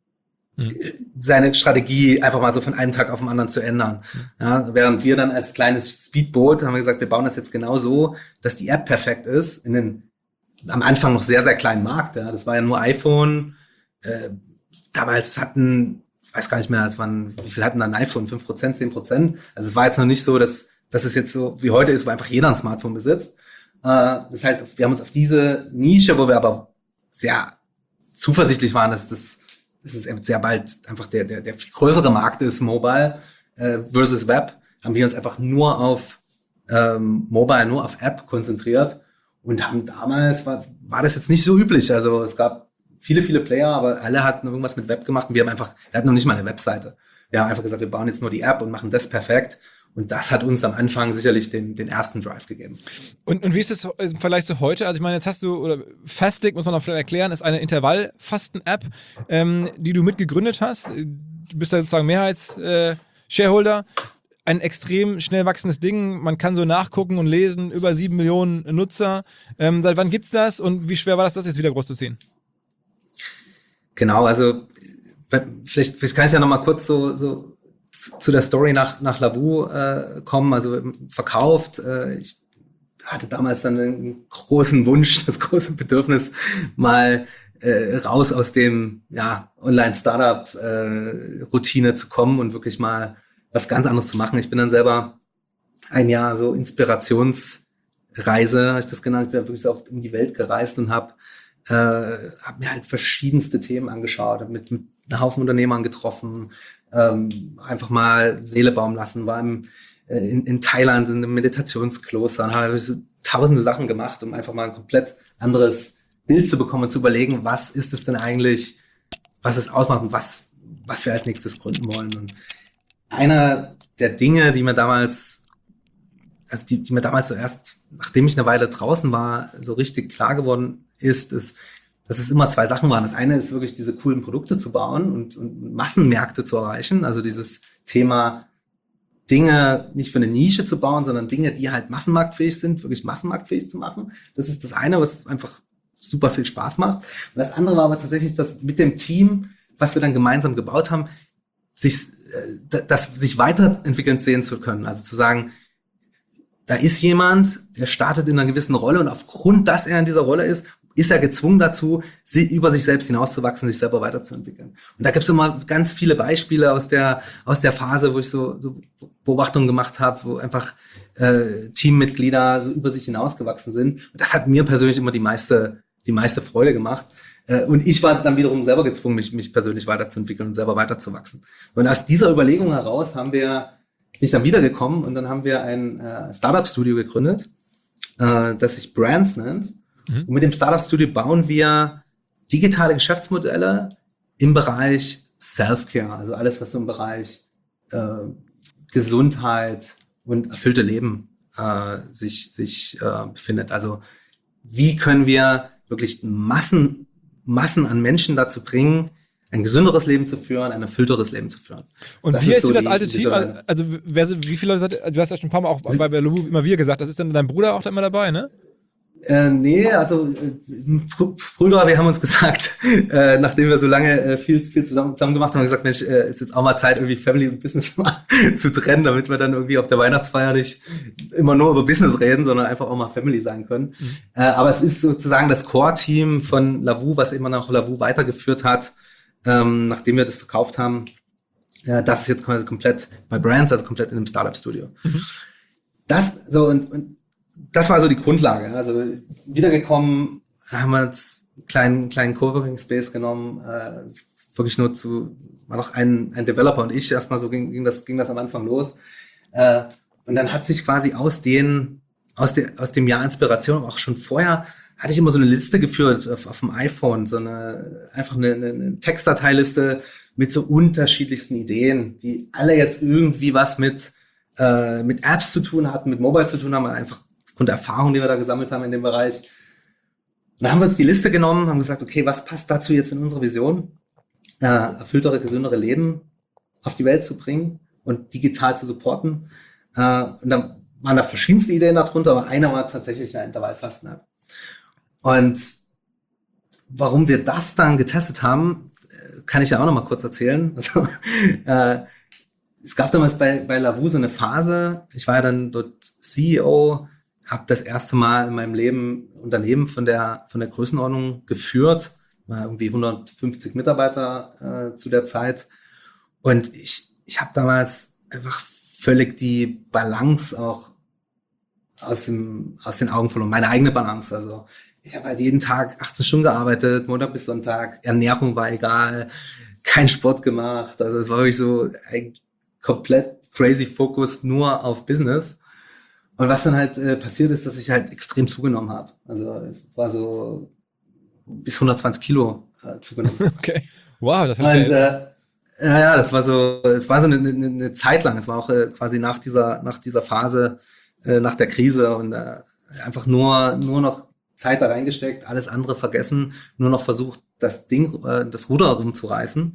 S2: mhm. seine Strategie einfach mal so von einem Tag auf den anderen zu ändern. Mhm. Ja, während wir dann als kleines Speedboot haben wir gesagt, wir bauen das jetzt genau so, dass die App perfekt ist, in den am Anfang noch sehr, sehr kleinen Markt. Ja. Das war ja nur iPhone. Äh, damals hatten ich weiß gar nicht mehr, es waren, wie viel hatten da ein iPhone? fünf Prozent, zehn Prozent? Also es war jetzt noch nicht so, dass, dass es jetzt so wie heute ist, wo einfach jeder ein Smartphone besitzt. Äh, das heißt, wir haben uns auf diese Nische, wo wir aber sehr zuversichtlich waren, dass das, dass es sehr bald einfach der, der, der viel größere Markt ist, Mobile äh, versus Web, haben wir uns einfach nur auf ähm, Mobile, nur auf App konzentriert und haben damals, war, war das jetzt nicht so üblich. Also es gab viele, viele Player, aber alle hatten irgendwas mit Web gemacht und wir haben einfach, wir hatten noch nicht mal eine Webseite. Wir haben einfach gesagt, wir bauen jetzt nur die App und machen das perfekt. Und das hat uns am Anfang sicherlich den, den ersten Drive gegeben. Und, und wie ist es im Vergleich zu heute? Also ich meine, jetzt hast du, oder Fastic, muss man noch vielleicht erklären, ist eine Intervallfasten-App, ähm, die du mitgegründet hast. Du bist da sozusagen Mehrheits-Shareholder. Äh, Ein extrem schnell wachsendes Ding. Man kann so nachgucken und lesen, über sieben Millionen Nutzer. Ähm, seit wann gibt's das und wie schwer war das, das jetzt wieder groß zu ziehen? Genau, also vielleicht, vielleicht kann ich ja noch mal kurz so, so zu der Story nach, nach Lavu äh, kommen. Also verkauft. Äh, ich hatte damals dann einen großen Wunsch, das große Bedürfnis, mal äh, raus aus dem ja, Online-Startup-Routine äh, zu kommen und wirklich mal was ganz anderes zu machen. Ich bin dann selber ein Jahr so Inspirationsreise, habe ich das genannt. Ich bin wirklich so oft in die Welt gereist und habe äh, hab mir halt verschiedenste Themen angeschaut, habe mit, mit einem Haufen Unternehmern getroffen, ähm, einfach mal Seele baumen lassen, war im, äh, in, in Thailand in einem Meditationskloster und habe so tausende Sachen gemacht, um einfach mal ein komplett anderes Bild zu bekommen und zu überlegen, was ist es denn eigentlich, was es ausmacht und was, was wir als nächstes gründen wollen. Und einer der Dinge, die mir damals, also die, die mir damals so erst, nachdem ich eine Weile draußen war, so richtig klar geworden ist, ist, dass es immer zwei Sachen waren. Das eine ist wirklich diese coolen Produkte zu bauen und, und Massenmärkte zu erreichen. Also dieses Thema, Dinge nicht für eine Nische zu bauen, sondern Dinge, die halt massenmarktfähig sind, wirklich massenmarktfähig zu machen. Das ist das eine, was einfach super viel Spaß macht. Und das andere war aber tatsächlich, dass mit dem Team, was wir dann gemeinsam gebaut haben, sich, das sich weiterentwickeln sehen zu können. Also zu sagen, da ist jemand, der startet in einer gewissen Rolle und aufgrund, dass er in dieser Rolle ist, ist er gezwungen dazu, sie, über sich selbst hinauszuwachsen, sich selber weiterzuentwickeln. Und da gibt es immer ganz viele Beispiele aus der aus der Phase, wo ich so, so Beobachtungen gemacht habe, wo einfach äh, Teammitglieder so über sich hinausgewachsen sind. Und das hat mir persönlich immer die meiste die meiste Freude gemacht. Äh, und ich war dann wiederum selber gezwungen, mich mich persönlich weiterzuentwickeln und selber weiterzuwachsen. Und aus dieser Überlegung heraus haben wir bin ich dann wiedergekommen und dann haben wir ein äh, Startup-Studio gegründet, äh, das sich Brands nennt. Mhm. Und mit dem Startup-Studio bauen wir digitale Geschäftsmodelle im Bereich Self-Care, also alles, was so im Bereich äh, Gesundheit und erfüllte Leben äh, sich, sich äh, befindet. Also wie können wir wirklich Massen, Massen an Menschen dazu bringen, ein gesünderes Leben zu führen, ein erfüllteres Leben zu führen. Und das wie ist so das die, alte Team? Also wer, wie viele Leute seid, du hast ja schon ein paar Mal auch bei Lavu immer wir gesagt, das ist dann dein Bruder auch da immer dabei, ne? Äh, nee, also äh, früher, wir haben uns gesagt, äh, nachdem wir so lange äh, viel, viel zusammen, zusammen gemacht haben, haben wir gesagt, Mensch, äh, ist jetzt auch mal Zeit, irgendwie Family und Business mal zu trennen, damit wir dann irgendwie auf der Weihnachtsfeier nicht immer nur über Business reden, sondern einfach auch mal Family sein können. Mhm. Äh, aber es ist sozusagen das Core-Team von Lovoo, was immer noch Lovoo weitergeführt hat, ähm, nachdem wir das verkauft haben. Äh, das ist jetzt quasi komplett bei Brands, also komplett in einem Startup-Studio. Mhm. Das, so, und, und das war so die Grundlage. Also wiedergekommen, haben wir jetzt einen kleinen, kleinen Coworking Space genommen, äh, wirklich nur zu, war noch ein, ein Developer und ich, erstmal so ging, ging das, ging das am Anfang los. Äh, und dann hat sich quasi aus den, aus der, aus dem Jahr Inspiration, auch schon vorher, hatte ich immer so eine Liste geführt auf, auf dem iPhone, so eine, einfach eine, eine Textdateiliste mit so unterschiedlichsten Ideen, die alle jetzt irgendwie was mit, äh, mit Apps zu tun hatten, mit Mobile zu tun haben, einfach von der Erfahrung, die wir da gesammelt haben in dem Bereich. Und dann haben wir uns die Liste genommen, haben gesagt, okay, was passt dazu jetzt in unsere Vision? Äh, erfülltere, gesündere Leben auf die Welt zu bringen und digital zu supporten. Äh, und dann waren da verschiedenste Ideen darunter, aber einer war tatsächlich ein Intervallfasten. Und warum wir das dann getestet haben, kann ich ja auch noch mal kurz erzählen. Also, äh, es gab damals bei, bei Lovoo so eine Phase, ich war ja dann dort C E O, habe das erste Mal in meinem Leben Unternehmen von der von der Größenordnung geführt, war irgendwie hundertfünfzig Mitarbeiter äh, zu der Zeit und ich ich habe damals einfach völlig die Balance auch aus dem aus den Augen verloren, meine eigene Balance. Also ich habe halt jeden Tag achtzehn Stunden gearbeitet, Montag bis Sonntag, Ernährung war egal, kein Sport gemacht, also es war wirklich so ein komplett crazy Fokus nur auf Business. Und was dann halt äh, passiert ist, dass ich halt extrem zugenommen habe. Also es war so bis hundertzwanzig Kilo äh, zugenommen.
S1: Okay, wow, das
S2: und, äh, ja, ja, das war so, es war so eine, eine, eine Zeit lang. Es war auch äh, quasi nach dieser nach dieser Phase, äh, nach der Krise und äh, einfach nur nur noch Zeit da reingesteckt, alles andere vergessen, nur noch versucht, das Ding, äh, das Ruder rumzureißen.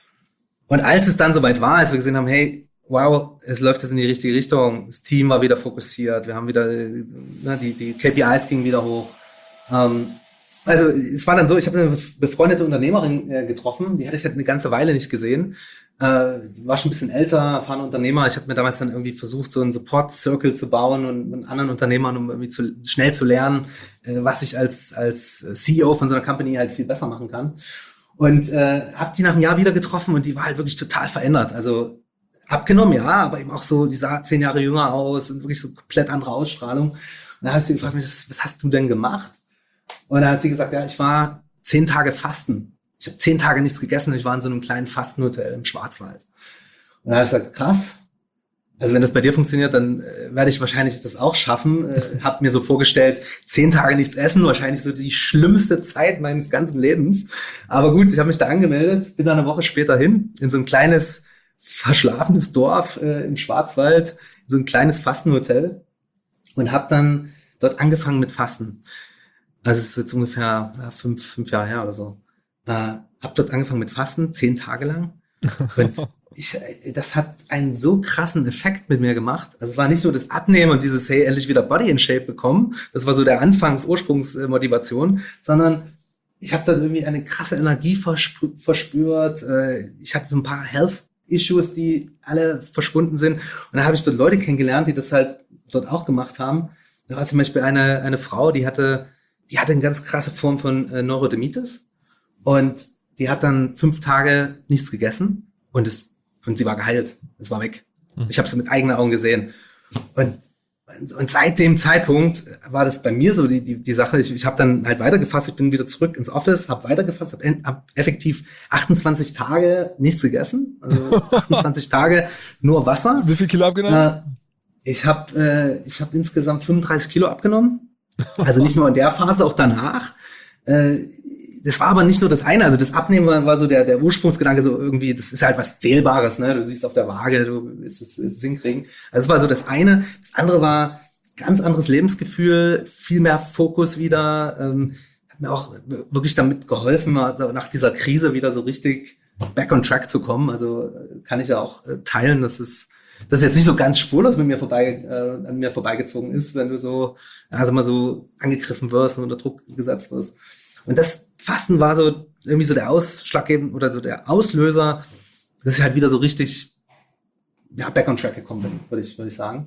S2: Und als es dann soweit war, als wir gesehen haben, hey, wow, es läuft jetzt in die richtige Richtung. Das Team war wieder fokussiert. Wir haben wieder, ne, die, die K P Is gingen wieder hoch. Ähm, also es war dann so, ich habe eine befreundete Unternehmerin äh, getroffen, die hatte ich halt eine ganze Weile nicht gesehen. Äh, die war schon ein bisschen älter, erfahrener Unternehmer. Ich habe mir damals dann irgendwie versucht, so einen Support-Circle zu bauen und mit anderen Unternehmern, um irgendwie zu, schnell zu lernen, äh, was ich als, als C E O von so einer Company halt viel besser machen kann. Und äh, habe die nach einem Jahr wieder getroffen und die war halt wirklich total verändert. Also abgenommen, ja, aber eben auch so, die sah zehn Jahre jünger aus und wirklich so komplett andere Ausstrahlung. Und dann habe ich sie gefragt, was hast du denn gemacht? Und dann hat sie gesagt, ja, ich war zehn Tage fasten. Ich habe zehn Tage nichts gegessen und ich war in so einem kleinen Fastenhotel im Schwarzwald. Und dann habe ich gesagt, krass. Also wenn das bei dir funktioniert, dann äh, werde ich wahrscheinlich das auch schaffen. Äh, hab mir so vorgestellt, zehn Tage nichts essen, wahrscheinlich so die schlimmste Zeit meines ganzen Lebens. Aber gut, ich habe mich da angemeldet, bin dann eine Woche später hin, in so ein kleines verschlafenes Dorf äh, im Schwarzwald, so ein kleines Fastenhotel und habe dann dort angefangen mit Fasten. Also es ist jetzt ungefähr ja, fünf, fünf Jahre her oder so. Äh, habe dort angefangen mit Fasten, zehn Tage lang. Und ich, das hat einen so krassen Effekt mit mir gemacht. Also es war nicht nur das Abnehmen und dieses, hey, endlich wieder Body in Shape bekommen. Das war so der Anfangs-Ursprungsmotivation, sondern ich habe dann irgendwie eine krasse Energie verspü- verspürt. Äh, ich hatte so ein paar Health Issues, die alle verschwunden sind. Und da habe ich dort Leute kennengelernt, die das halt dort auch gemacht haben. Da war zum Beispiel eine eine Frau, die hatte die hatte eine ganz krasse Form von äh, Neurodermitis und die hat dann fünf Tage nichts gegessen und es und sie war geheilt. Es war weg. Mhm. Ich habe es mit eigenen Augen gesehen. Und Und seit dem Zeitpunkt war das bei mir so die die, die Sache. Ich, ich habe dann halt weitergefasst. Ich bin wieder zurück ins Office, habe weitergefasst, habe hab effektiv achtundzwanzig Tage nichts gegessen. Also achtundzwanzig Tage nur Wasser.
S1: Wie viel Kilo abgenommen?
S2: Äh, ich habe äh, ich habe insgesamt fünfunddreißig Kilo abgenommen. Also nicht nur in der Phase, auch danach. Äh, das war aber nicht nur das eine, also das Abnehmen war, war so der, der Ursprungsgedanke, so irgendwie, das ist halt was Zählbares, ne? Du siehst auf der Waage, du willst es, es hinkriegen. Also das war so das eine. Das andere war ganz anderes Lebensgefühl, viel mehr Fokus wieder, ähm, hat mir auch wirklich damit geholfen, also nach dieser Krise wieder so richtig back on track zu kommen. Also kann ich ja auch teilen, dass es das jetzt nicht so ganz spurlos mit mir vorbei, äh, an mir vorbeigezogen ist, wenn du so, also mal so angegriffen wirst und unter Druck gesetzt wirst. Und das Fasten war so irgendwie so der Ausschlaggebende oder so der Auslöser, dass ich halt wieder so richtig, ja, back on track gekommen bin, würde ich, würde ich sagen.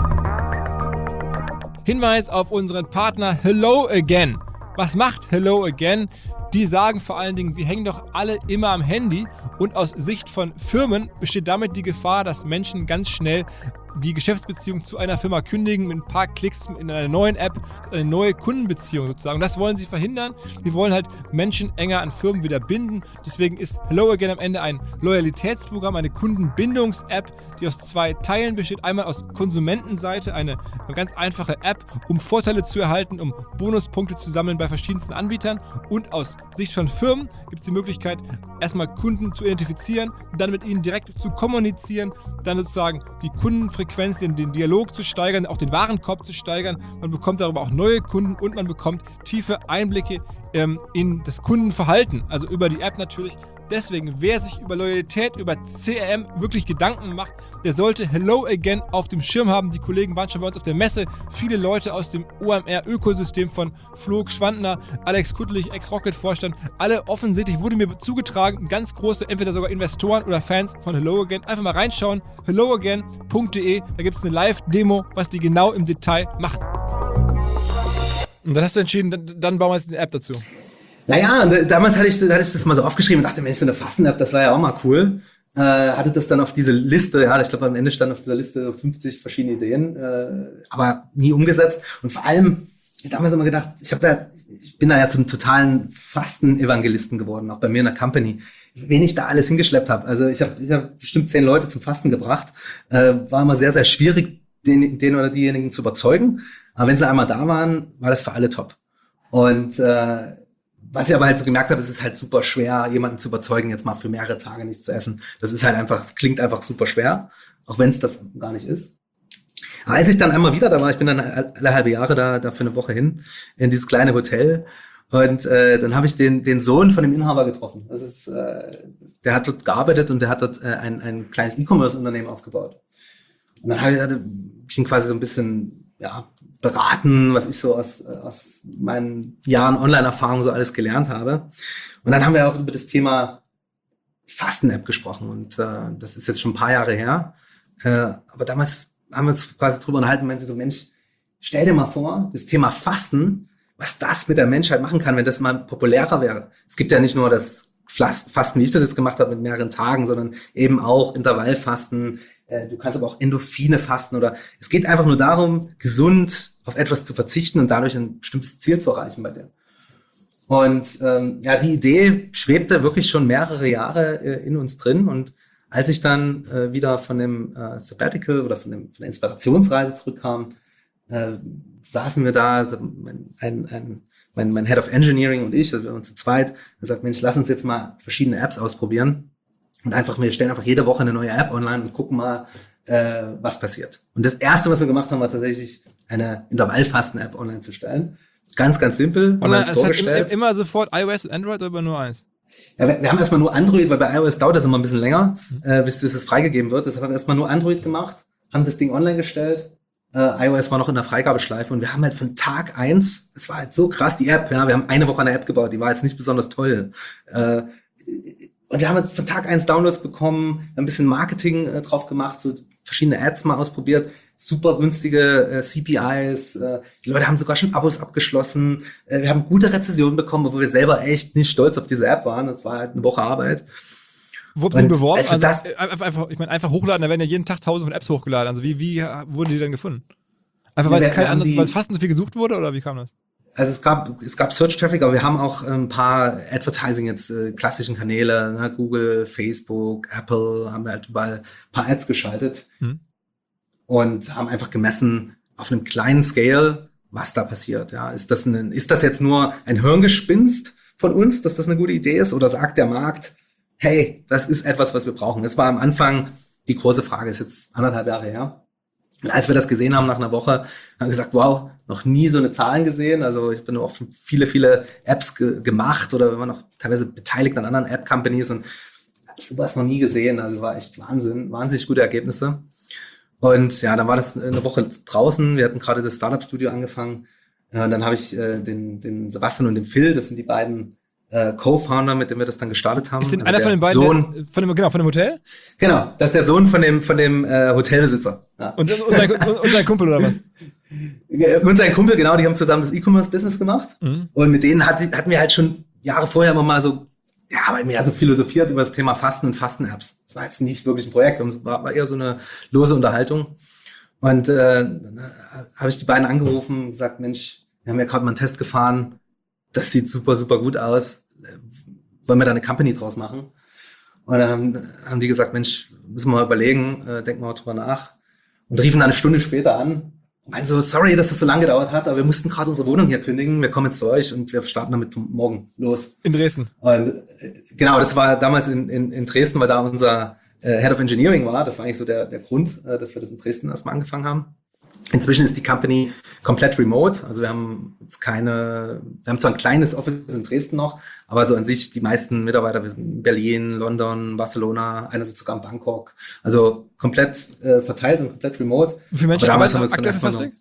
S1: Hinweis auf unseren Partner Hello Again. Was macht Hello Again? Die sagen vor allen Dingen, wir hängen doch alle immer am Handy und aus Sicht von Firmen besteht damit die Gefahr, dass Menschen ganz schnell die Geschäftsbeziehung zu einer Firma kündigen mit ein paar Klicks in einer neuen App, eine neue Kundenbeziehung sozusagen. Und das wollen sie verhindern. Wir wollen halt Menschen enger an Firmen wieder binden. Deswegen ist Hello Again am Ende ein Loyalitätsprogramm, eine Kundenbindungs-App, die aus zwei Teilen besteht. Einmal aus Konsumentenseite eine, eine ganz einfache App, um Vorteile zu erhalten, um Bonuspunkte zu sammeln bei verschiedensten Anbietern. Und aus Sicht von Firmen gibt es die Möglichkeit, erstmal Kunden zu identifizieren, dann mit ihnen direkt zu kommunizieren, dann sozusagen die Kundenfrequenz, den, den Dialog zu steigern, auch den Warenkorb zu steigern. Man bekommt darüber auch neue Kunden und man bekommt tiefe Einblicke ähm, in das Kundenverhalten, also über die App natürlich. Deswegen, wer sich über Loyalität, über C R M wirklich Gedanken macht, der sollte Hello Again auf dem Schirm haben. Die Kollegen waren schon bei uns auf der Messe. Viele Leute aus dem O M R-Ökosystem von Flo Schwandner, Alex Kuttlich, Ex-Rocket-Vorstand, alle offensichtlich wurde mir zugetragen, ganz große, entweder sogar Investoren oder Fans von Hello Again. Einfach mal reinschauen, hello again punkt de, da gibt es eine Live-Demo, was die genau im Detail machen. Und dann hast du entschieden, dann, dann bauen wir jetzt eine App dazu.
S2: Naja, damals hatte ich, hatte ich das mal so aufgeschrieben und dachte, Mensch, so eine Fasten-App, das war ja auch mal cool. Äh, hatte das dann auf diese Liste, ja, ich glaube am Ende stand auf dieser Liste fünfzig verschiedene Ideen, äh, aber nie umgesetzt. Und vor allem, ich habe damals immer gedacht, ich habe ja, ich bin da ja zum totalen Fasten-Evangelisten geworden, auch bei mir in der Company. Wen ich da alles hingeschleppt habe. Also ich habe ich hab bestimmt zehn Leute zum Fasten gebracht. Äh, war immer sehr, sehr schwierig, den, den oder diejenigen zu überzeugen. Aber wenn sie einmal da waren, war das für alle top. Und äh, was ich aber halt so gemerkt habe, es ist halt super schwer, jemanden zu überzeugen, jetzt mal für mehrere Tage nichts zu essen. Das ist halt einfach, es klingt einfach super schwer, auch wenn es das gar nicht ist. Aber als ich dann einmal wieder da war, ich bin dann alle halbe Jahre da, da für eine Woche hin, in dieses kleine Hotel. Und äh, dann habe ich den den Sohn von dem Inhaber getroffen. Das ist, äh, der hat dort gearbeitet und der hat dort äh, ein ein kleines E-Commerce-Unternehmen aufgebaut. Und dann habe ich, hab ich ihn quasi so ein bisschen ja beraten, was ich so aus aus meinen Jahren Online-Erfahrung so alles gelernt habe. Und dann haben wir auch über das Thema Fasten-App gesprochen. Und äh, das ist jetzt schon ein paar Jahre her. Äh, aber damals haben wir uns quasi drüber unterhalten und meinte so, Mensch, stell dir mal vor, das Thema Fasten, was das mit der Menschheit machen kann, wenn das mal populärer wäre. Es gibt ja nicht nur das Fasten, wie ich das jetzt gemacht habe, mit mehreren Tagen, sondern eben auch Intervallfasten. Du kannst aber auch Endorphine fasten oder es geht einfach nur darum, gesund auf etwas zu verzichten und dadurch ein bestimmtes Ziel zu erreichen bei dir. Und ähm, ja, die Idee schwebte wirklich schon mehrere Jahre äh, in uns drin und als ich dann äh, wieder von dem äh, Sabbatical oder von, dem, von der Inspirationsreise zurückkam, äh, saßen wir da, also mein, ein, ein, mein, mein Head of Engineering und ich, also wir waren zu zweit, gesagt, Mensch, lass uns jetzt mal verschiedene Apps ausprobieren und einfach, wir stellen einfach jede Woche eine neue App online und gucken mal, äh, was passiert. Und das Erste, was wir gemacht haben, war tatsächlich eine Intervallfasten-App online zu stellen. Ganz, ganz simpel.
S1: Online, das heißt immer, immer sofort iOS und Android oder nur eins?
S2: Ja, wir, wir haben erstmal nur Android, weil bei iOS dauert das immer ein bisschen länger, äh, bis das freigegeben wird. Deshalb haben wir erstmal nur Android gemacht, haben das Ding online gestellt. Äh, iOS war noch in der Freigabeschleife und wir haben halt von Tag eins, es war halt so krass, die App, ja, wir haben eine Woche eine App gebaut, die war jetzt nicht besonders toll. Äh, und wir haben halt von Tag eins Downloads bekommen, ein bisschen Marketing äh, drauf gemacht, so verschiedene Ads mal ausprobiert, super günstige äh, C P Is, äh, die Leute haben sogar schon Abos abgeschlossen, äh, wir haben gute Rezensionen bekommen, obwohl wir selber echt nicht stolz auf diese App waren, das war halt eine Woche Arbeit.
S1: Wo habt ihr beworben?
S2: Also,
S1: also
S2: das,
S1: einfach, einfach, ich meine, einfach hochladen, da werden ja jeden Tag tausende von Apps hochgeladen. Also wie, wie wurden die denn gefunden? Einfach weil
S2: ja,
S1: es kein anderes,
S2: die,
S1: weil es fast so viel gesucht wurde oder wie kam das?
S2: Also es gab es gab Search Traffic, aber wir haben auch ein paar Advertising jetzt äh, klassischen Kanäle, ne? Google, Facebook, Apple, haben wir halt überall ein paar Ads geschaltet hm. und haben einfach gemessen auf einem kleinen Scale, was da passiert. Ja, ist das ein, ist das jetzt nur ein Hirngespinst von uns, dass das eine gute Idee ist, oder sagt der Markt, hey, das ist etwas, was wir brauchen? Das war am Anfang die große Frage, ist jetzt anderthalb Jahre her. Und als wir das gesehen haben nach einer Woche, haben wir gesagt, wow, noch nie so eine Zahlen gesehen. Also ich bin auch viele, viele Apps ge- gemacht oder wir waren auch teilweise beteiligt an anderen App-Companies und sowas noch nie gesehen. Also war echt Wahnsinn, wahnsinnig gute Ergebnisse. Und ja, dann war das eine Woche draußen. Wir hatten gerade das Startup-Studio angefangen. Ja, und dann habe ich äh, den, den Sebastian und den Phil, das sind die beiden äh, Co-Founder, mit denen wir das dann gestartet haben.
S1: Ist denn
S2: also
S1: einer von den beiden,
S2: Sohn,
S1: der, von dem, genau, von dem Hotel?
S2: Genau, das ist der Sohn von dem, von dem äh, Hotelbesitzer. Ja.
S1: Und, und, sein, und, und sein Kumpel oder was?
S2: Und sein Kumpel, genau, die haben zusammen das E-Commerce-Business gemacht. Mhm. Und mit denen hat, hatten wir halt schon Jahre vorher immer mal so, ja, aber mehr so philosophiert über das Thema Fasten und Fasten-Apps. Das war jetzt nicht wirklich ein Projekt, es war, war eher so eine lose Unterhaltung. Und äh, dann habe ich die beiden angerufen und gesagt, Mensch, wir haben ja gerade mal einen Test gefahren, das sieht super, super gut aus. Wollen wir da eine Company draus machen? Und dann haben die gesagt, Mensch, müssen wir mal überlegen, äh, denken wir mal drüber nach. Und riefen dann eine Stunde später an und meinten so, sorry, dass das so lange gedauert hat, aber wir mussten gerade unsere Wohnung hier kündigen, wir kommen jetzt zu euch und wir starten damit morgen los.
S1: In Dresden?
S2: Und äh, genau, das war damals in, in, in Dresden, weil da unser äh, Head of Engineering war. Das war eigentlich so der, der Grund, äh, dass wir das in Dresden erstmal angefangen haben. Inzwischen ist die Company komplett remote. Also wir haben jetzt keine, wir haben zwar ein kleines Office in Dresden noch, aber so an sich die meisten Mitarbeiter, wir sind in Berlin, London, Barcelona, einer sitzt sogar in Bangkok. Also komplett äh, verteilt und komplett remote.
S1: Wie viele Menschen arbeiten aktuell für Fastig?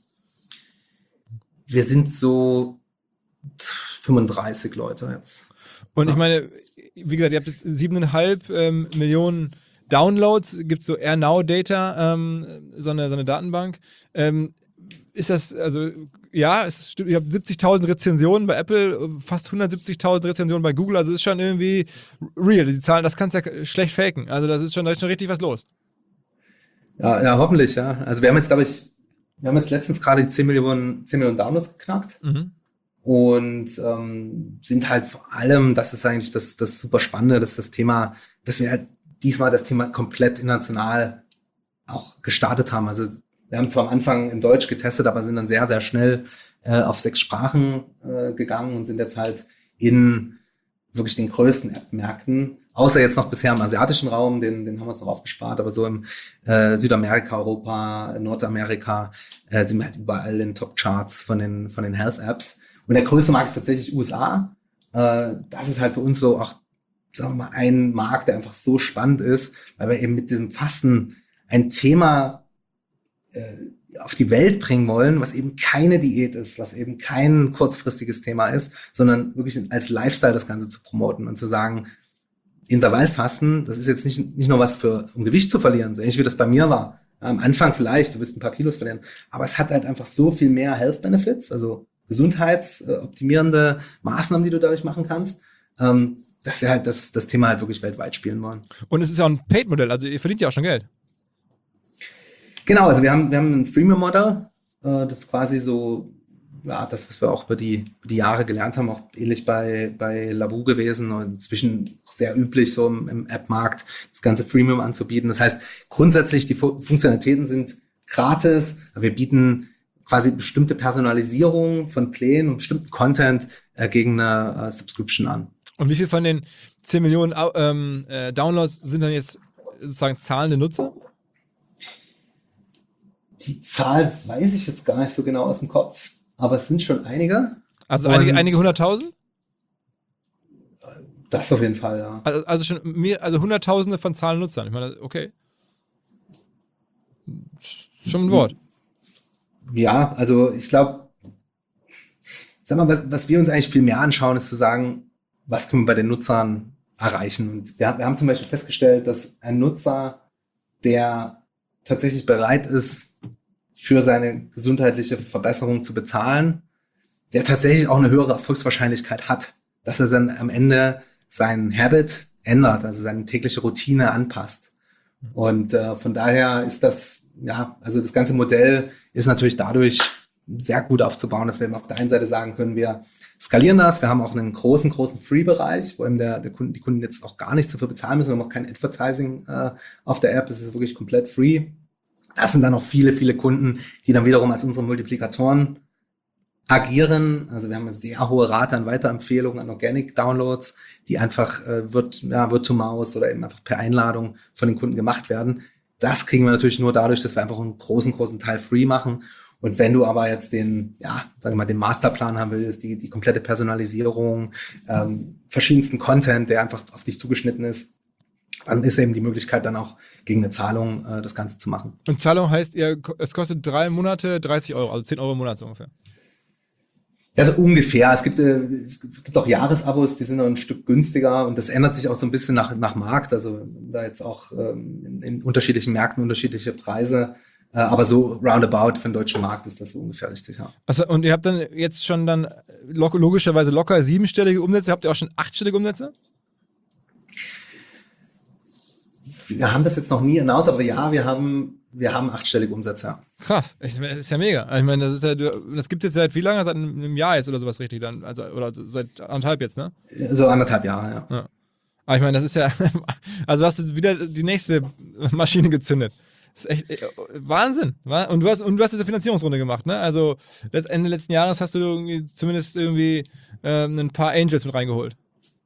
S2: Wir sind so fünfunddreißig Leute jetzt.
S1: Und ich meine, wie gesagt, ihr habt jetzt siebeneinhalb ähm, Millionen Downloads, gibt es so AirNow-Data, ähm, so, eine, so eine Datenbank. Ähm, ist das, also, ja, es stimmt, ihr habt siebzigtausend Rezensionen bei Apple, fast hundertsiebzigtausend Rezensionen bei Google, also es ist schon irgendwie real, die Zahlen, das kannst du ja schlecht faken, also das ist schon, da ist schon richtig was los.
S2: Ja, ja, hoffentlich, ja. Also wir haben jetzt, glaube ich, wir haben jetzt letztens gerade die zehn Millionen, zehn Millionen Downloads geknackt. Mhm. Und ähm, sind halt vor allem, das ist eigentlich das, das super Spannende, das ist das Thema, dass wir halt diesmal das Thema komplett international auch gestartet haben. Also wir haben zwar am Anfang in Deutsch getestet, aber sind dann sehr, sehr schnell äh, auf sechs Sprachen äh, gegangen und sind jetzt halt in wirklich den größten App-Märkten, außer jetzt noch bisher im asiatischen Raum, den, den haben wir uns noch aufgespart, aber so im äh, Südamerika, Europa, Nordamerika äh, sind wir halt überall in Top-Charts von den, von den Health-Apps. Und der größte Markt ist tatsächlich U S A. Äh, das ist halt für uns so auch, sagen wir mal, ein Markt, der einfach so spannend ist, weil wir eben mit diesem Fasten ein Thema äh, auf die Welt bringen wollen, was eben keine Diät ist, was eben kein kurzfristiges Thema ist, sondern wirklich als Lifestyle das Ganze zu promoten und zu sagen, Intervallfasten, das ist jetzt nicht, nicht nur was für, um Gewicht zu verlieren, so ähnlich wie das bei mir war. Am Anfang vielleicht, du wirst ein paar Kilos verlieren, aber es hat halt einfach so viel mehr Health Benefits, also gesundheitsoptimierende Maßnahmen, die du dadurch machen kannst, ähm, dass wir halt das, das Thema halt wirklich weltweit spielen wollen.
S1: Und es ist ja ein Paid-Modell, also ihr verdient ja auch schon Geld.
S2: Genau, also wir haben, wir haben ein Freemium-Modell, äh, das ist quasi so, ja, das, was wir auch über die, über die Jahre gelernt haben, auch ähnlich bei, bei Lavu gewesen und inzwischen auch sehr üblich so im, im App-Markt, das ganze Freemium anzubieten. Das heißt, grundsätzlich die Fu- Funktionalitäten sind gratis, aber wir bieten quasi bestimmte Personalisierung von Plänen und bestimmten Content äh, gegen eine äh, Subscription an.
S1: Und wie viel von den zehn Millionen ähm, äh, Downloads sind dann jetzt sozusagen zahlende Nutzer?
S2: Die Zahl weiß ich jetzt gar nicht so genau aus dem Kopf, aber es sind schon einige.
S1: Also einige, einige hunderttausend?
S2: Das auf jeden Fall, ja.
S1: Also, also schon mehr, also hunderttausende von zahlenden Nutzern. Ich meine, okay. Schon ein Wort.
S2: Ja, also ich glaube, sag mal, was, was wir uns eigentlich viel mehr anschauen, ist zu sagen, was können wir bei den Nutzern erreichen. Und wir, wir haben zum Beispiel festgestellt, dass ein Nutzer, der tatsächlich bereit ist, für seine gesundheitliche Verbesserung zu bezahlen, der tatsächlich auch eine höhere Erfolgswahrscheinlichkeit hat, dass er dann am Ende seinen Habit ändert, also seine tägliche Routine anpasst. Und äh, von daher ist das, ja, also das ganze Modell ist natürlich dadurch sehr gut aufzubauen, dass wir auf der einen Seite sagen können, wir skalieren das, wir haben auch einen großen, großen Free-Bereich, wo eben der, der Kunden, die Kunden jetzt auch gar nichts dafür bezahlen müssen, wir haben auch kein Advertising äh, auf der App, es ist wirklich komplett free. Das sind dann auch viele, viele Kunden, die dann wiederum als unsere Multiplikatoren agieren. Also wir haben eine sehr hohe Rate an Weiterempfehlungen, an Organic-Downloads, die einfach äh, wird, ja, Word to Mouse oder eben einfach per Einladung von den Kunden gemacht werden. Das kriegen wir natürlich nur dadurch, dass wir einfach einen großen, großen Teil free machen. Und wenn du aber jetzt den, ja, sagen wir mal, den Masterplan haben willst, die, die komplette Personalisierung, ähm, verschiedensten Content, der einfach auf dich zugeschnitten ist, dann ist eben die Möglichkeit, dann auch gegen eine Zahlung äh, das Ganze zu machen.
S1: Und Zahlung heißt, ihr, es kostet drei Monate dreißig Euro, also zehn Euro im Monat so ungefähr.
S2: Ja, so ungefähr. Es gibt, äh, es gibt auch Jahresabos, die sind noch ein Stück günstiger und das ändert sich auch so ein bisschen nach, nach Markt. Also da jetzt auch ähm, in, in unterschiedlichen Märkten unterschiedliche Preise. Äh, aber so roundabout für den deutschen Markt ist das so ungefähr richtig, ja.
S1: Also, und ihr habt dann jetzt schon dann log- logischerweise locker siebenstellige Umsätze. Habt ihr auch schon achtstellige Umsätze?
S2: Wir haben das jetzt noch nie announced, aber ja, wir haben, wir haben achtstellige Umsätze, ja.
S1: Krass, das ist ja mega. Ich meine, das ist ja, das gibt es jetzt seit wie lange? Seit einem Jahr jetzt oder sowas richtig dann? Also, oder seit anderthalb jetzt, ne?
S2: So anderthalb Jahre, ja.
S1: ja. Aber ich meine, das ist ja, also hast du wieder die nächste Maschine gezündet. Das ist echt Wahnsinn. Und du hast, und du hast jetzt eine Finanzierungsrunde gemacht, ne? Also Ende letzten Jahres hast du irgendwie zumindest irgendwie ähm, ein paar Angels mit reingeholt.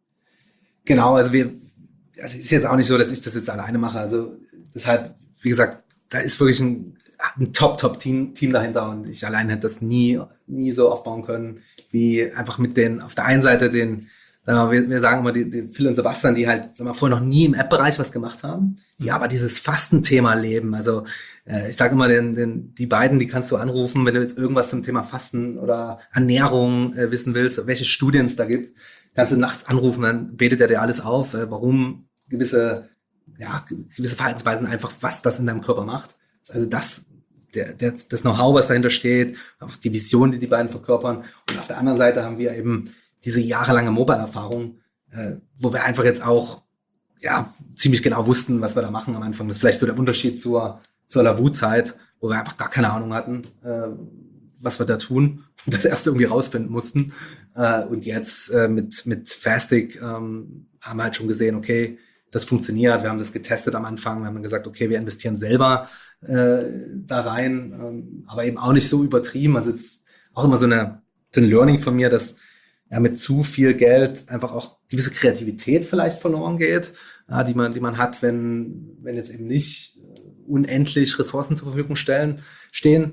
S2: Genau, also wir, also es ist jetzt auch nicht so, dass ich das jetzt alleine mache. Also deshalb, wie gesagt, da ist wirklich ein, ein Top-Top-Team Team dahinter und ich allein hätte das nie, nie so aufbauen können, wie einfach mit den, auf der einen Seite den, sagen wir, wir, wir sagen immer, die, die Phil und Sebastian, die halt, sagen wir, vorher noch nie im App-Bereich was gemacht haben, die aber dieses Fasten-Thema leben. Also äh, ich sage immer, den, den, die beiden, die kannst du anrufen, wenn du jetzt irgendwas zum Thema Fasten oder Ernährung äh, wissen willst, welche Studien es da gibt, kannst du nachts anrufen, dann betet er dir alles auf, äh, warum gewisse, ja, gewisse Verhaltensweisen einfach, was das in deinem Körper macht. Also das, der, der, das Know-how, was dahinter steht, auf die Vision, die die beiden verkörpern. Und auf der anderen Seite haben wir eben diese jahrelange Mobile-Erfahrung, äh, wo wir einfach jetzt auch ja ziemlich genau wussten, was wir da machen am Anfang. Das ist vielleicht so der Unterschied zur, zur Lavu-Zeit, wo wir einfach gar keine Ahnung hatten, äh, was wir da tun und das erst irgendwie rausfinden mussten. Äh, und jetzt äh, mit, mit Fastic ähm, haben wir halt schon gesehen, okay, das funktioniert. Wir haben das getestet am Anfang. Wir haben gesagt, okay, wir investieren selber äh, da rein, ähm, aber eben auch nicht so übertrieben. Also es ist auch immer so eine, so ein Learning von mir, dass ja mit zu viel Geld einfach auch gewisse Kreativität vielleicht verloren geht, ja, die man, die man hat, wenn, wenn jetzt eben nicht unendlich Ressourcen zur Verfügung stellen, stehen.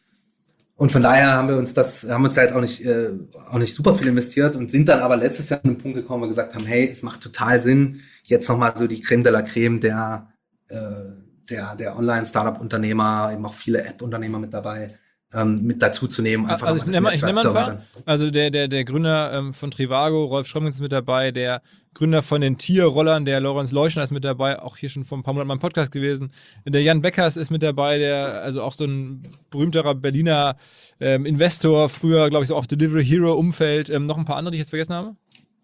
S2: Und von daher haben wir uns das, haben uns da jetzt auch nicht, äh, auch nicht super viel investiert und sind dann aber letztes Jahr an den Punkt gekommen, wo wir gesagt haben, hey, es macht total Sinn, jetzt nochmal so die Creme de la Creme der, äh, der, der Online-Startup-Unternehmer, eben auch viele App-Unternehmer mit dabei, ähm, mit dazu zu nehmen. Einfach
S1: also ich nehme nehm mal ein paar. Also der, der, der Gründer ähm, von Trivago, Rolf Schrömgens ist mit dabei, der Gründer von den Tierrollern, der Lorenz Leuschner ist mit dabei, auch hier schon vor ein paar Monaten mal im Podcast gewesen. Der Jan Beckers ist mit dabei, der also auch so ein berühmterer Berliner ähm, Investor, früher glaube ich so auf Delivery Hero Umfeld. Ähm, noch ein paar andere, die ich jetzt vergessen habe?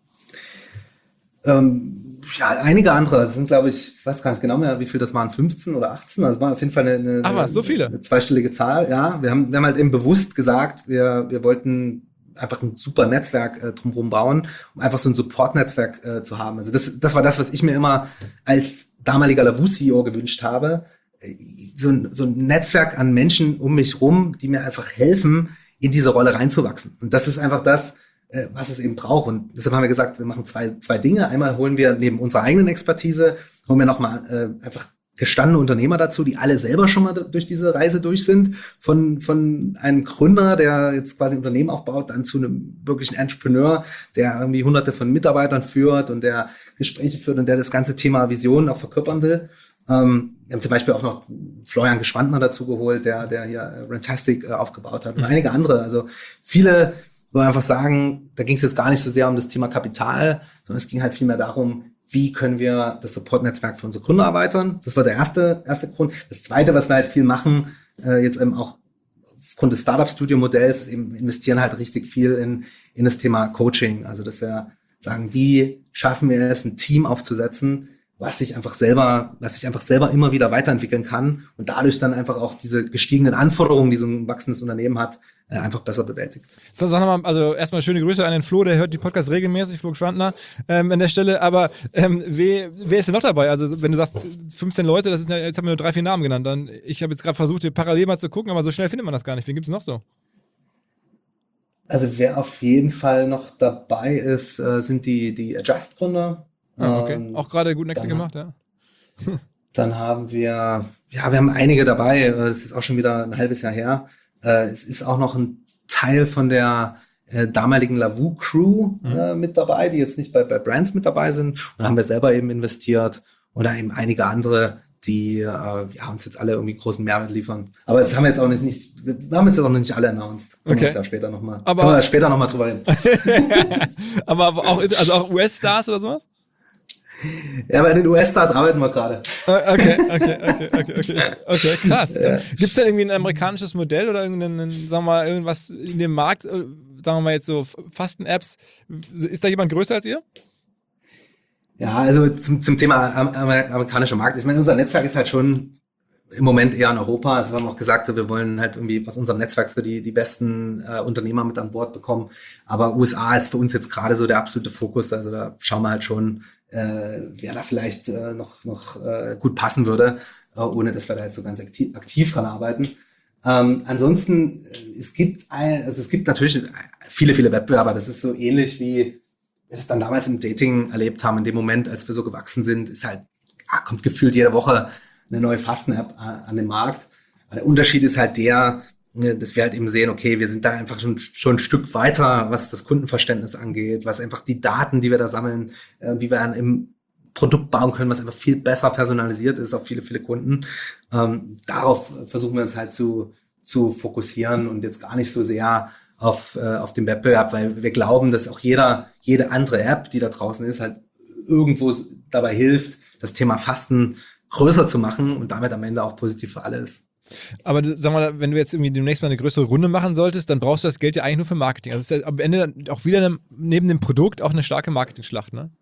S2: Ähm, ja, einige andere. Es sind, glaube ich, ich weiß gar nicht genau mehr, wie viel das waren, fünfzehn oder achtzehn. Also es war auf jeden Fall eine, eine,
S1: Ach was, so viele?
S2: eine zweistellige Zahl. Ja, wir haben, wir haben halt eben bewusst gesagt, wir, wir wollten einfach ein super Netzwerk äh, drumherum bauen, um einfach so ein Support-Netzwerk äh, zu haben. Also das, das war das, was ich mir immer als damaliger Lavu-C E O gewünscht habe. So ein, so ein Netzwerk an Menschen um mich rum, die mir einfach helfen, in diese Rolle reinzuwachsen. Und das ist einfach das, äh, was es eben braucht. Und deshalb haben wir gesagt, wir machen zwei, zwei Dinge. Einmal holen wir neben unserer eigenen Expertise, holen wir nochmal äh, einfach gestandene Unternehmer dazu, die alle selber schon mal durch diese Reise durch sind. Von, von einem Gründer, der jetzt quasi ein Unternehmen aufbaut, dann zu einem wirklichen Entrepreneur, der irgendwie hunderte von Mitarbeitern führt und der Gespräche führt und der das ganze Thema Vision auch verkörpern will. Ähm, wir haben zum Beispiel auch noch Florian Geschwandner dazu geholt, der, der hier äh, Rantastic äh, aufgebaut hat und einige andere. Also viele, wo wir einfach sagen, da ging es jetzt gar nicht so sehr um das Thema Kapital, sondern es ging halt vielmehr darum, wie können wir das Support-Netzwerk für unsere Kunden erweitern? Das war der erste, erste Grund. Das zweite, was wir halt viel machen, äh, jetzt eben auch aufgrund des Startup-Studio-Modells, ist eben investieren halt richtig viel in, in das Thema Coaching. Also, dass wir sagen, wie schaffen wir es, ein Team aufzusetzen, was sich einfach selber, was sich einfach selber immer wieder weiterentwickeln kann und dadurch dann einfach auch diese gestiegenen Anforderungen, die so ein wachsendes Unternehmen hat, äh, einfach besser bewältigt.
S1: So, sag mal, also erstmal schöne Grüße an den Flo, der hört die Podcasts regelmäßig, Flo Geschwandner, ähm, an der Stelle, aber ähm, wer, wer ist denn noch dabei? Also wenn du sagst fünfzehn Leute, das ist ja, jetzt haben wir nur drei, vier Namen genannt, dann ich habe jetzt gerade versucht, hier parallel mal zu gucken, aber so schnell findet man das gar nicht. Wen gibt es noch so?
S2: Also wer auf jeden Fall noch dabei ist, äh, sind die, die Adjust-Gründer.
S1: Ah, okay. Ähm, auch gerade gut Exit gemacht, ja.
S2: Dann haben wir, ja, wir haben einige dabei, das ist jetzt auch schon wieder ein halbes Jahr her. Äh, es ist auch noch ein Teil von der äh, damaligen Lavu-Crew mhm. äh, mit dabei, die jetzt nicht bei, bei Brands mit dabei sind. Und haben wir selber eben investiert. Und dann eben einige andere, die äh, ja, uns jetzt alle irgendwie großen Mehrwert liefern. Aber das haben wir jetzt auch nicht, nicht wir haben jetzt auch noch nicht alle announced. Können
S1: Okay.
S2: wir uns ja später nochmal,
S1: Aber-
S2: können wir später nochmal drüber reden.
S1: aber, aber auch, also auch U S-Stars oder sowas?
S2: Ja, bei den U S-Stars arbeiten wir gerade.
S1: Ah, Okay, okay, okay, okay, okay. Okay, krass. Gibt's da irgendwie ein amerikanisches Modell oder irgendein, sagen wir mal, irgendwas in dem Markt, äh, sagen wir mal jetzt so Fasten-Apps, ist da jemand größer als ihr?
S2: Ja, also zum, zum Thema am- amer- amerikanischer Markt. Ich meine, unser Netzwerk ist halt schon im Moment eher in Europa. Also wir haben auch gesagt, so, wir wollen halt irgendwie aus unserem Netzwerk so die, die besten äh, Unternehmer mit an Bord bekommen. Aber U S A ist für uns jetzt gerade so der absolute Fokus. Also da schauen wir halt schon, äh, wer da vielleicht äh, noch, noch äh, gut passen würde, äh, ohne dass wir da jetzt so ganz aktiv, aktiv dran arbeiten. Ähm, ansonsten, äh, es gibt ein, also es gibt natürlich viele, viele Wettbewerber. Das ist so ähnlich wie wir das dann damals im Dating erlebt haben. In dem Moment, als wir so gewachsen sind, ist halt, ja, kommt gefühlt jede Woche eine neue Fasten-App an den Markt. Aber der Unterschied ist halt der, dass wir halt eben sehen, okay, wir sind da einfach schon, schon ein Stück weiter, was das Kundenverständnis angeht, was einfach die Daten, die wir da sammeln, äh, wie wir dann im Produkt bauen können, was einfach viel besser personalisiert ist auf viele, viele Kunden. Ähm, darauf versuchen wir uns halt zu, zu fokussieren und jetzt gar nicht so sehr auf, äh, auf den Wettbewerb, weil wir glauben, dass auch jeder, jede andere App, die da draußen ist, halt irgendwo dabei hilft, das Thema Fasten größer zu machen und damit am Ende auch positiv für alle ist.
S1: Aber du, sag mal, wenn du jetzt irgendwie demnächst mal eine größere Runde machen solltest, dann brauchst du das Geld ja eigentlich nur für Marketing. Also es ist ja am Ende dann auch wieder eine, neben dem Produkt auch eine starke Marketing-Schlacht, ne?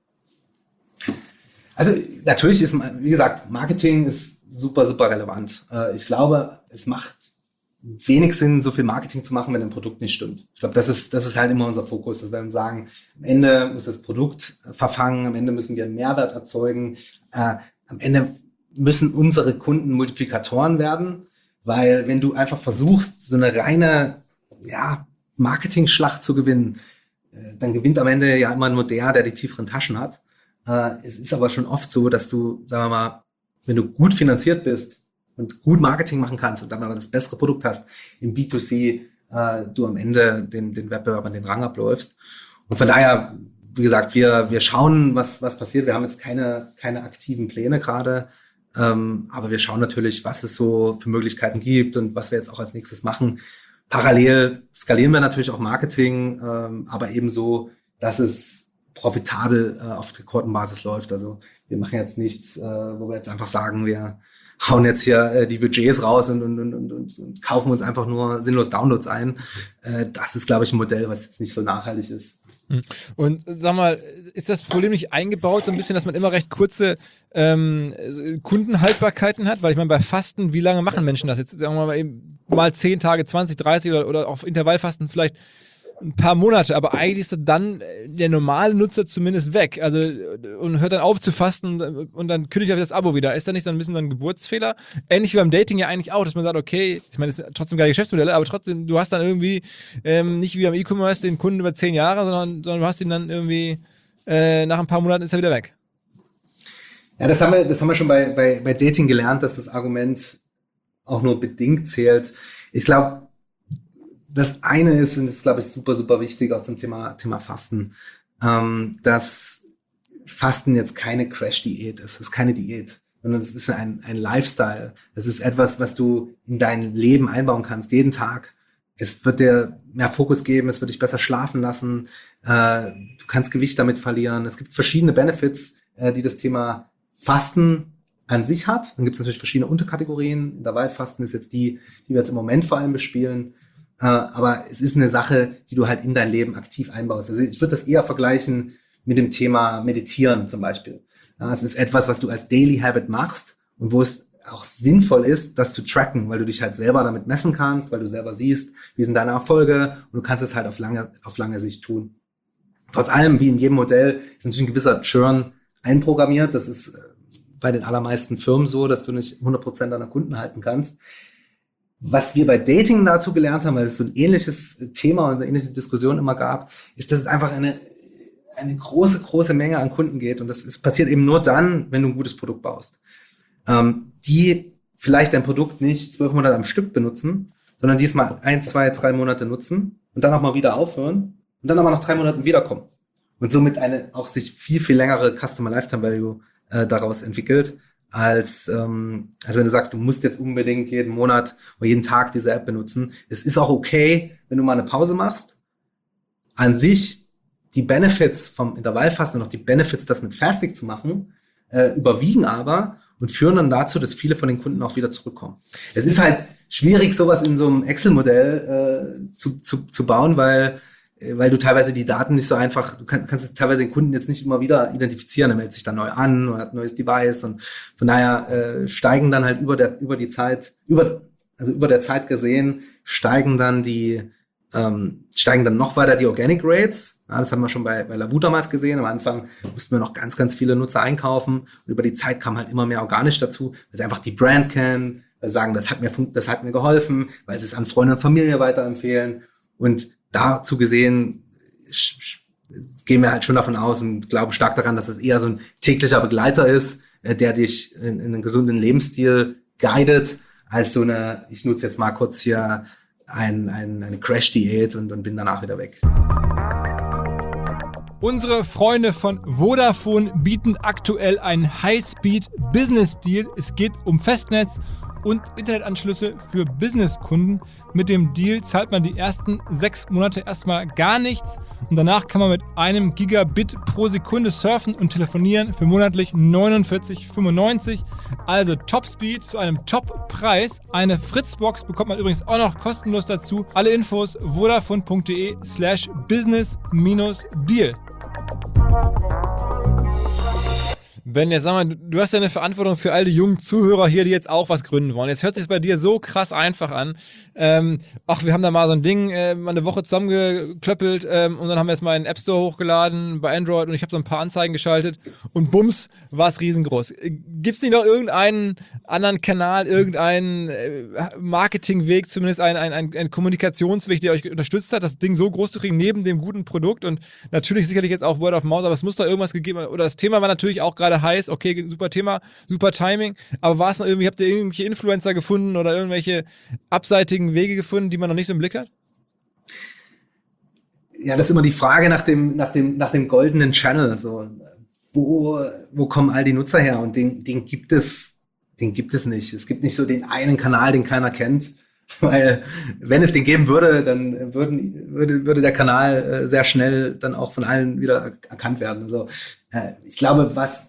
S2: Also natürlich ist, wie gesagt, Marketing ist super, super relevant. Ich glaube, es macht wenig Sinn, so viel Marketing zu machen, wenn ein Produkt nicht stimmt. Ich glaube, das ist, das ist halt immer unser Fokus, dass wir sagen, am Ende muss das Produkt verfangen, am Ende müssen wir einen Mehrwert erzeugen, äh, am Ende müssen unsere Kunden Multiplikatoren werden, weil wenn du einfach versuchst, so eine reine, ja, Marketing-Schlacht zu gewinnen, äh, dann gewinnt am Ende ja immer nur der, der die tieferen Taschen hat. Äh, es ist aber schon oft so, dass du, sagen wir mal, wenn du gut finanziert bist und gut Marketing machen kannst und dann aber das bessere Produkt hast, im B zwei C äh, du am Ende den, den Wettbewerbern den Rang abläufst. Und von daher, wie gesagt, wir, wir schauen, was, was passiert. Wir haben jetzt keine, keine aktiven Pläne gerade, ähm, aber wir schauen natürlich, was es so für Möglichkeiten gibt und was wir jetzt auch als nächstes machen. Parallel skalieren wir natürlich auch Marketing, ähm, aber ebenso, dass es profitabel äh, auf Rekordbasis läuft. Also wir machen jetzt nichts, äh, wo wir jetzt einfach sagen, wir hauen jetzt hier äh, die Budgets raus und, und, und, und, und kaufen uns einfach nur sinnlos Downloads ein. Äh, das ist, glaube ich, ein Modell, was jetzt nicht so nachhaltig ist.
S1: Und sag mal, ist das Problem nicht eingebaut, so ein bisschen, dass man immer recht kurze ähm, Kundenhaltbarkeiten hat? Weil ich meine, bei Fasten, wie lange machen Menschen das jetzt? Sagen wir mal eben mal zehn Tage, zwanzig, dreißig oder, oder auf Intervallfasten vielleicht ein paar Monate, aber eigentlich ist dann der normale Nutzer zumindest weg, also und hört dann auf zu fasten und dann kündigt er das Abo wieder. Ist da nicht so ein bisschen so ein Geburtsfehler? Ähnlich wie beim Dating ja eigentlich auch, dass man sagt, okay, ich meine, das sind trotzdem geile Geschäftsmodelle, aber trotzdem, du hast dann irgendwie ähm, nicht wie beim E-Commerce den Kunden über zehn Jahre, sondern, sondern du hast ihn dann irgendwie äh, nach ein paar Monaten ist er wieder weg.
S2: Ja, das haben wir, das haben wir schon bei, bei, bei Dating gelernt, dass das Argument auch nur bedingt zählt. Ich glaube, das eine ist, und das ist, glaube ich, super, super wichtig, auch zum Thema, Thema Fasten, ähm, dass Fasten jetzt keine Crash-Diät ist. Es ist keine Diät, sondern es ist ein, ein Lifestyle. Es ist etwas, was du in dein Leben einbauen kannst, jeden Tag. Es wird dir mehr Fokus geben, es wird dich besser schlafen lassen, äh, du kannst Gewicht damit verlieren. Es gibt verschiedene Benefits, äh, die das Thema Fasten an sich hat. Dann gibt es natürlich verschiedene Unterkategorien. Intervallfasten ist jetzt die, die wir jetzt im Moment vor allem bespielen. Uh, aber es ist eine Sache, die du halt in dein Leben aktiv einbaust. Also ich würde das eher vergleichen mit dem Thema Meditieren zum Beispiel. Ja, es ist etwas, was du als Daily Habit machst und wo es auch sinnvoll ist, das zu tracken, weil du dich halt selber damit messen kannst, weil du selber siehst, wie sind deine Erfolge und du kannst es halt auf lange, auf lange Sicht tun. Trotz allem, wie in jedem Modell, ist natürlich ein gewisser Churn einprogrammiert. Das ist bei den allermeisten Firmen so, dass du nicht hundert Prozent deiner Kunden halten kannst. Was wir bei Dating dazu gelernt haben, weil es so ein ähnliches Thema und eine ähnliche Diskussion immer gab, ist, dass es einfach eine, eine große, große Menge an Kunden geht. Und das ist, passiert eben nur dann, wenn du ein gutes Produkt baust. Ähm, die vielleicht dein Produkt nicht zwölf Monate am Stück benutzen, sondern diesmal ein, zwei, drei Monate nutzen und dann auch mal wieder aufhören und dann aber nach drei Monaten wiederkommen. Und somit eine auch sich viel, viel längere Customer Lifetime Value äh, daraus entwickelt, als, ähm, als wenn du sagst, du musst jetzt unbedingt jeden Monat oder jeden Tag diese App benutzen. Es ist auch okay, wenn du mal eine Pause machst. An sich, die Benefits vom Intervallfasten und auch die Benefits, das mit Fasting zu machen, äh, überwiegen aber und führen dann dazu, dass viele von den Kunden auch wieder zurückkommen. Es ist halt schwierig, sowas in so einem Excel-Modell äh, zu, zu, zu bauen, weil weil du teilweise die Daten nicht so einfach, du kann, kannst teilweise den Kunden jetzt nicht immer wieder identifizieren, er meldet sich dann neu an oder hat ein neues Device und von daher äh, steigen dann halt über der über die Zeit, über also über der Zeit gesehen, steigen dann die ähm, steigen dann noch weiter die Organic Rates. Ja, das haben wir schon bei, bei Lavu damals gesehen. Am Anfang mussten wir noch ganz, ganz viele Nutzer einkaufen und über die Zeit kam halt immer mehr organisch dazu, weil sie einfach die Brand kennen, weil sie sagen, das hat mir, das hat mir geholfen, weil sie es an Freunde und Familie weiterempfehlen und dazu gesehen gehen wir halt schon davon aus und glauben stark daran, dass es eher so ein täglicher Begleiter ist, der dich in, in einen gesunden Lebensstil guidet, als so eine, ich nutze jetzt mal kurz hier ein, ein, eine Crash-Diät und, und bin danach wieder weg.
S1: Unsere Freunde von Vodafone bieten aktuell einen High-Speed-Business-Deal. Es geht um Festnetz und Internetanschlüsse für Businesskunden. Mit dem Deal zahlt man die ersten sechs Monate erstmal gar nichts und danach kann man mit einem Gigabit pro Sekunde surfen und telefonieren für monatlich neunundvierzig fünfundneunzig. Also Top-Speed zu einem Top-Preis. Eine Fritzbox bekommt man übrigens auch noch kostenlos dazu. Alle Infos vodafone.de slash business-deal. Ben, jetzt sag mal, du hast ja eine Verantwortung für all die jungen Zuhörer hier, die jetzt auch was gründen wollen. Jetzt hört sich bei dir so krass einfach an. Ähm, ach, wir haben da mal so ein Ding äh, mal eine Woche zusammengeklöppelt ähm, und dann haben wir es mal in den App Store hochgeladen bei Android und ich habe so ein paar Anzeigen geschaltet und bums, war es riesengroß. Gibt es nicht noch irgendeinen anderen Kanal, irgendeinen äh, Marketingweg, zumindest einen, einen, einen, einen Kommunikationsweg, der euch unterstützt hat, das Ding so groß zu kriegen, neben dem guten Produkt und natürlich sicherlich jetzt auch Word of Mouth, aber es muss da irgendwas gegeben haben. Oder das Thema war natürlich auch gerade heiß, okay, super Thema, super Timing, aber war es noch irgendwie, habt ihr irgendwelche Influencer gefunden oder irgendwelche abseitigen Wege gefunden, die man noch nicht so im Blick hat?
S2: Ja, das ist immer die Frage nach dem, nach dem, nach dem goldenen Channel. Also, wo, wo kommen all die Nutzer her? Und den, den gibt es, den gibt es nicht. Es gibt nicht so den einen Kanal, den keiner kennt. Weil, wenn es den geben würde, dann würden, würde, würde der Kanal äh, sehr schnell dann auch von allen wieder erkannt werden. Also, äh, ich glaube, was,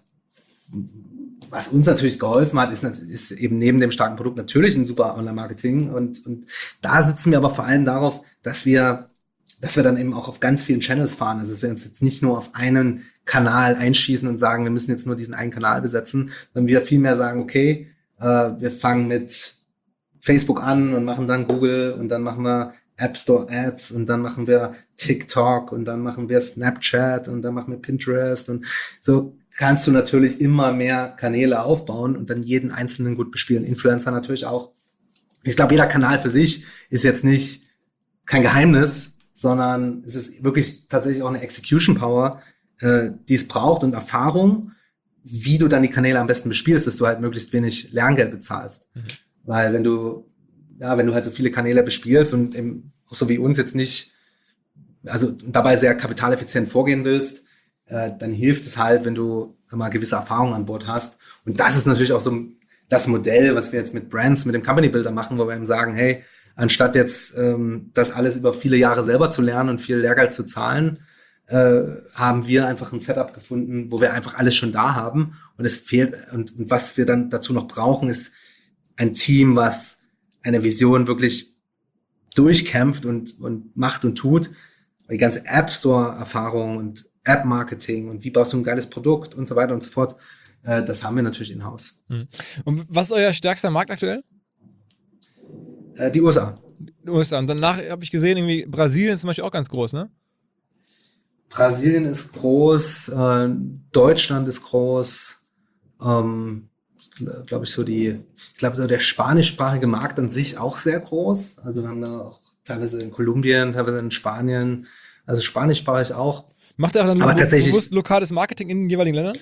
S2: was uns natürlich geholfen hat, ist, ist eben neben dem starken Produkt natürlich ein super Online-Marketing. Und, und da sitzen wir aber vor allem darauf, dass wir, dass wir dann eben auch auf ganz vielen Channels fahren. Also, dass wir uns jetzt nicht nur auf einen Kanal einschießen und sagen, wir müssen jetzt nur diesen einen Kanal besetzen, sondern wir vielmehr sagen, okay, äh, wir fangen mit Facebook an und machen dann Google und dann machen wir App Store Ads und dann machen wir TikTok und dann machen wir Snapchat und dann machen wir Pinterest und so kannst du natürlich immer mehr Kanäle aufbauen und dann jeden einzelnen gut bespielen. Influencer natürlich auch. Ich glaube, jeder Kanal für sich ist jetzt nicht kein Geheimnis, sondern es ist wirklich tatsächlich auch eine Execution Power, äh, die es braucht und Erfahrung, wie du dann die Kanäle am besten bespielst, dass du halt möglichst wenig Lerngeld bezahlst. Mhm. Weil wenn du, ja, wenn du halt so viele Kanäle bespielst und eben, so wie uns jetzt nicht, also dabei sehr kapitaleffizient vorgehen willst, äh, dann hilft es halt, wenn du mal gewisse Erfahrungen an Bord hast. Und das ist natürlich auch so das Modell, was wir jetzt mit Brands, mit dem Company Builder machen, wo wir eben sagen, hey, anstatt jetzt ähm, das alles über viele Jahre selber zu lernen und viel Lehrgeld zu zahlen, äh, haben wir einfach ein Setup gefunden, wo wir einfach alles schon da haben. Und es fehlt, und, und was wir dann dazu noch brauchen, ist ein Team, was eine Vision wirklich durchkämpft und, und macht und tut. Die ganze App Store Erfahrung und App Marketing und wie baust du ein geiles Produkt und so weiter und so fort, äh, das haben wir natürlich in-house.
S1: Und was ist euer stärkster Markt aktuell?
S2: Äh, die U S A.
S1: Die U S A. Und danach habe ich gesehen, irgendwie Brasilien ist zum Beispiel auch ganz groß, ne?
S2: Brasilien ist groß, äh, Deutschland ist groß, ähm, glaube ich, so die, ich glaube, so der spanischsprachige Markt an sich auch sehr groß. Also wir haben da auch teilweise in Kolumbien, teilweise in Spanien, also spanischsprachig auch.
S1: Macht ihr auch dann
S2: aber
S1: lo-
S2: tatsächlich,
S1: bewusst lokales Marketing in den jeweiligen Ländern?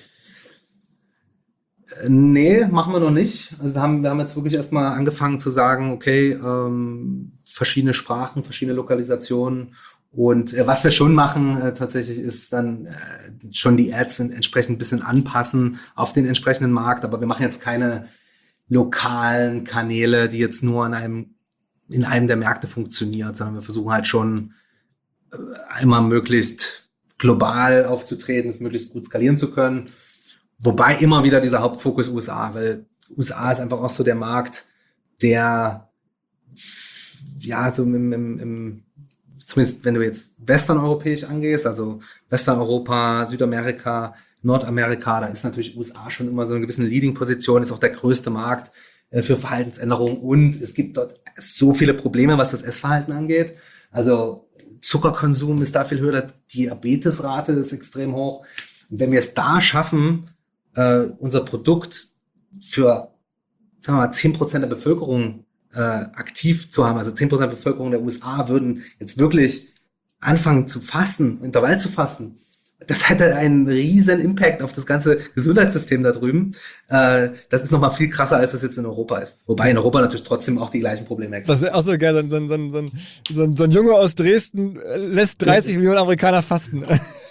S2: Äh, nee, machen wir noch nicht. Also wir haben, wir haben jetzt wirklich erstmal angefangen zu sagen, okay, ähm, verschiedene Sprachen, verschiedene Lokalisationen Und äh, was wir schon machen äh, tatsächlich ist dann äh, schon die Ads entsprechend ein bisschen anpassen auf den entsprechenden Markt. Aber wir machen jetzt keine lokalen Kanäle, die jetzt nur in einem, in einem der Märkte funktionieren, sondern wir versuchen halt schon äh, immer möglichst global aufzutreten, es möglichst gut skalieren zu können. Wobei immer wieder dieser Hauptfokus U S A, weil U S A ist einfach auch so der Markt, der ja so im, im, im zumindest wenn du jetzt westerneuropäisch angehst, also Westerneuropa, Südamerika, Nordamerika, da ist natürlich U S A schon immer so eine gewisse Leading-Position, ist auch der größte Markt äh, für Verhaltensänderungen und es gibt dort so viele Probleme, was das Essverhalten angeht. Also Zuckerkonsum ist da viel höher, die Diabetesrate ist extrem hoch. Und wenn wir es da schaffen, äh, unser Produkt für, sagen wir mal, zehn Prozent der Bevölkerung äh, aktiv zu haben, also zehn Prozent der Bevölkerung der U S A würden jetzt wirklich anfangen zu fasten, Intervall zu fasten, das hätte einen riesen Impact auf das ganze Gesundheitssystem da drüben. Äh, das ist nochmal viel krasser, als das jetzt in Europa ist. Wobei in Europa natürlich trotzdem auch die gleichen Probleme existieren.
S1: Das ist auch so geil, so ein, so ein, so ein, so ein, so ein Junge aus Dresden lässt dreißig Millionen Amerikaner fasten.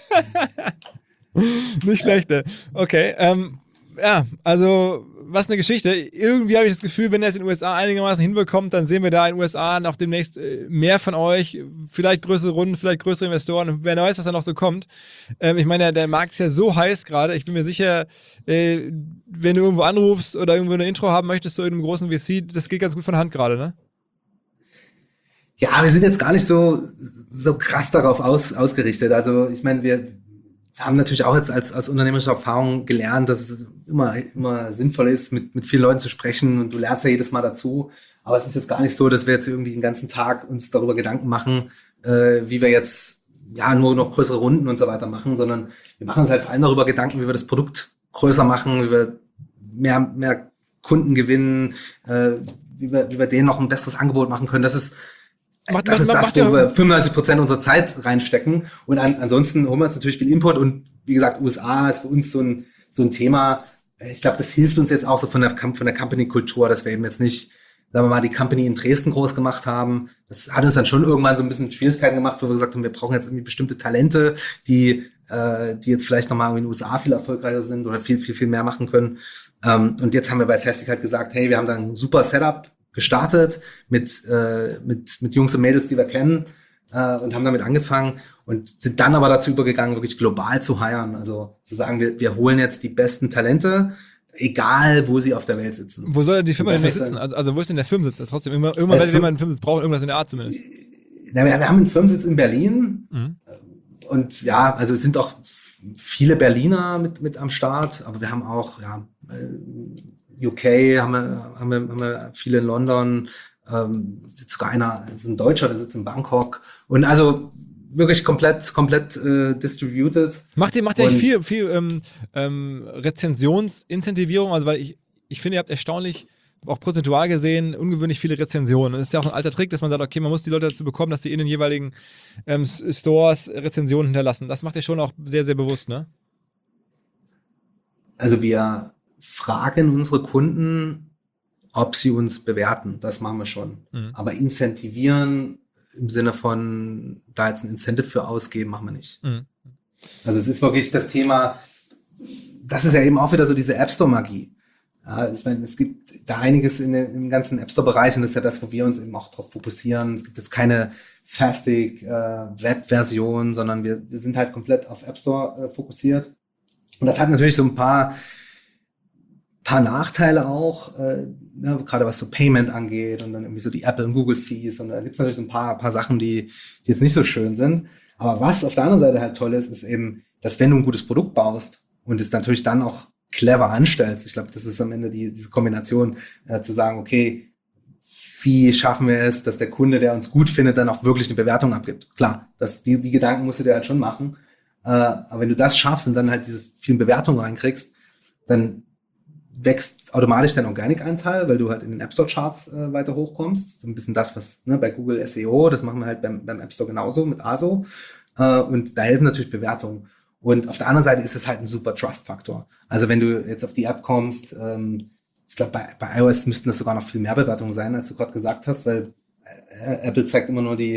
S1: Nicht schlecht, ey. Okay, ähm, ja, also was eine Geschichte. Irgendwie habe ich das Gefühl, wenn er es in den U S A einigermaßen hinbekommt, dann sehen wir da in den U S A noch demnächst äh, mehr von euch, vielleicht größere Runden, vielleicht größere Investoren und wer weiß, was da noch so kommt. Ähm, ich meine, der, der Markt ist ja so heiß gerade. Ich bin mir sicher, äh, wenn du irgendwo anrufst oder irgendwo eine Intro haben möchtest zu irgendeinem großen V C, das geht ganz gut von der Hand gerade, ne?
S2: Ja, wir sind jetzt gar nicht so, so krass darauf aus, ausgerichtet. Also ich meine, wir haben natürlich auch jetzt als, als unternehmerische Erfahrung gelernt, dass es immer, immer sinnvoll ist, mit, mit vielen Leuten zu sprechen und du lernst ja jedes Mal dazu. Aber es ist jetzt gar nicht so, dass wir jetzt irgendwie den ganzen Tag uns darüber Gedanken machen, äh, wie wir jetzt ja nur noch größere Runden und so weiter machen, sondern wir machen uns halt vor allem darüber Gedanken, wie wir das Produkt größer machen, wie wir mehr, mehr Kunden gewinnen, äh, wie wir, wie wir denen noch ein besseres Angebot machen können. Das ist
S1: Macht,
S2: das
S1: macht,
S2: ist das,
S1: macht
S2: wo
S1: ja,
S2: wir fünfundneunzig Prozent unserer Zeit reinstecken. Und an, ansonsten holen wir uns natürlich viel Input. Und wie gesagt, U S A ist für uns so ein, so ein Thema. Ich glaube, das hilft uns jetzt auch so von der, von der Company-Kultur, dass wir eben jetzt nicht, sagen wir mal, die Company in Dresden groß gemacht haben. Das hat uns dann schon irgendwann so ein bisschen Schwierigkeiten gemacht, wo wir gesagt haben, wir brauchen jetzt irgendwie bestimmte Talente, die, äh, die jetzt vielleicht nochmal in den U S A viel erfolgreicher sind oder viel, viel, viel mehr machen können. Ähm, und jetzt haben wir bei Festig halt gesagt, hey, wir haben da ein super Setup gestartet mit, äh, mit, mit Jungs und Mädels, die wir kennen, äh, und haben damit angefangen und sind dann aber dazu übergegangen, wirklich global zu hiren. Also zu sagen, wir, wir holen jetzt die besten Talente, egal wo sie auf der Welt sitzen.
S1: Wo soll denn die Firma denn nicht sitzen? Also, also wo ist denn der Firmensitz? Also trotzdem, irgendwann, irgendwann werdet ihr mal einen Firmensitz brauchen, irgendwas in der Art zumindest.
S2: Ja, wir, wir haben einen Firmensitz in Berlin, mhm. Und ja, also es sind auch viele Berliner mit, mit am Start, aber wir haben auch, ja, U K haben wir, haben wir, haben wir viele in London, ähm, sitzt sogar einer, das ist ein Deutscher, der sitzt in Bangkok und also wirklich komplett, komplett äh, distributed.
S1: Macht ihr, macht ihr eigentlich viel, viel ähm, ähm, Rezensionsincentivierung? Also weil ich, ich finde, ihr habt erstaunlich, auch prozentual gesehen, ungewöhnlich viele Rezensionen. Das ist ja auch ein alter Trick, dass man sagt, okay, man muss die Leute dazu bekommen, dass sie in den jeweiligen ähm, Stores Rezensionen hinterlassen. Das macht ihr schon auch sehr, sehr bewusst, ne?
S2: Also wir fragen unsere Kunden, ob sie uns bewerten. Das machen wir schon. Mhm. Aber incentivieren im Sinne von da jetzt ein Incentive für ausgeben, machen wir nicht. Mhm. Also es ist wirklich das Thema, das ist ja eben auch wieder so diese App Store-Magie. Ja, ich meine, es gibt da einiges in dem, im ganzen App Store-Bereich und das ist ja das, wo wir uns eben auch drauf fokussieren. Es gibt jetzt keine Fastig äh, Web-Version, sondern wir, wir sind halt komplett auf App Store äh, fokussiert. Und das hat natürlich so ein paar paar Nachteile auch, äh, ne, gerade was so Payment angeht und dann irgendwie so die Apple und Google Fees und da gibt's natürlich so ein paar paar Sachen, die die jetzt nicht so schön sind. Aber was auf der anderen Seite halt toll ist, ist eben, dass wenn du ein gutes Produkt baust und es natürlich dann auch clever anstellst, ich glaube, das ist am Ende die diese Kombination, äh, zu sagen, okay, wie schaffen wir es, dass der Kunde, der uns gut findet, dann auch wirklich eine Bewertung abgibt. Klar, das, die, die Gedanken musst du dir halt schon machen. Äh, aber wenn du das schaffst und dann halt diese vielen Bewertungen reinkriegst, dann wächst automatisch dein Organic-Anteil, weil du halt in den App Store Charts äh, weiter hochkommst. So ein bisschen das, was ne, bei Google S E O, das machen wir halt beim, beim App Store genauso mit A S O. Äh, und da helfen natürlich Bewertungen. Und auf der anderen Seite ist es halt ein super Trust-Faktor. Also wenn du jetzt auf die App kommst, ähm, ich glaube, bei, bei iOS müssten das sogar noch viel mehr Bewertungen sein, als du gerade gesagt hast, weil äh, Apple zeigt immer nur die,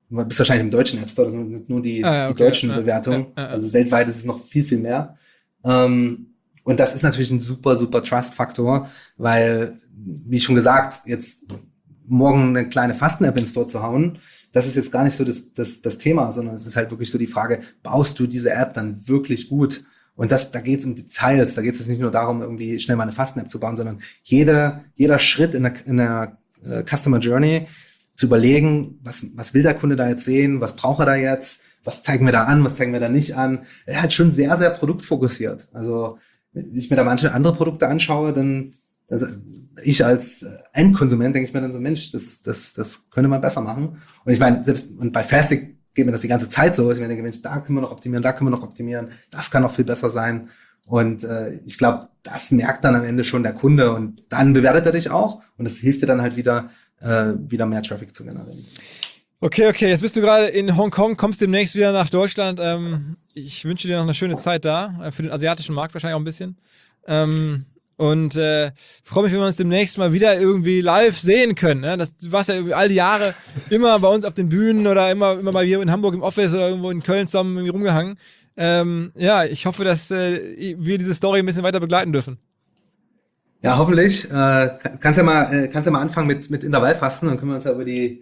S2: du bist wahrscheinlich im deutschen App Store, das sind nur die,
S1: ah, ja, okay.
S2: die deutschen
S1: ja,
S2: Bewertungen.
S1: Ja, ja, ja.
S2: Also weltweit ist es noch viel, viel mehr. Ähm, und das ist natürlich ein super, super Trust-Faktor, weil, wie schon gesagt, jetzt morgen eine kleine Fasten-App ins Store zu hauen, das ist jetzt gar nicht so das, das, das Thema, sondern es ist halt wirklich so die Frage, baust du diese App dann wirklich gut? Und das, da geht es um Details, da geht es nicht nur darum, irgendwie schnell mal eine Fasten-App zu bauen, sondern jeder, jeder Schritt in der, in der uh, Customer Journey zu überlegen, was, was will der Kunde da jetzt sehen, was braucht er da jetzt, was zeigen wir da an, was zeigen wir da nicht an. Er hat schon sehr, sehr produktfokussiert. Also, wenn ich mir da manche andere Produkte anschaue, dann, also ich als Endkonsument denke ich mir dann so, Mensch, das, das, das könnte man besser machen. Und ich meine, selbst, und bei Fastic geht mir das die ganze Zeit so, ich mir denke, Mensch, da können wir noch optimieren, da können wir noch optimieren, das kann noch viel besser sein. Und äh, ich glaube, das merkt dann am Ende schon der Kunde und dann bewertet er dich auch und das hilft dir dann halt wieder, äh, wieder mehr Traffic zu generieren.
S1: Okay, okay, jetzt bist du gerade in Hongkong, kommst demnächst wieder nach Deutschland. Ähm, ich wünsche dir noch eine schöne Zeit da, äh, für den asiatischen Markt wahrscheinlich auch ein bisschen. Ähm, und äh, freue mich, wenn wir uns demnächst mal wieder irgendwie live sehen können. Ne? Das, du warst ja irgendwie all die Jahre immer bei uns auf den Bühnen oder immer, immer mal hier in Hamburg im Office oder irgendwo in Köln zusammen irgendwie rumgehangen. Ähm, ja, ich hoffe, dass äh, wir diese Story ein bisschen weiter begleiten dürfen.
S2: Ja, hoffentlich. Äh, kannst ja mal, äh, kannst ja mal anfangen mit, mit Intervallfasten, dann können wir uns ja über die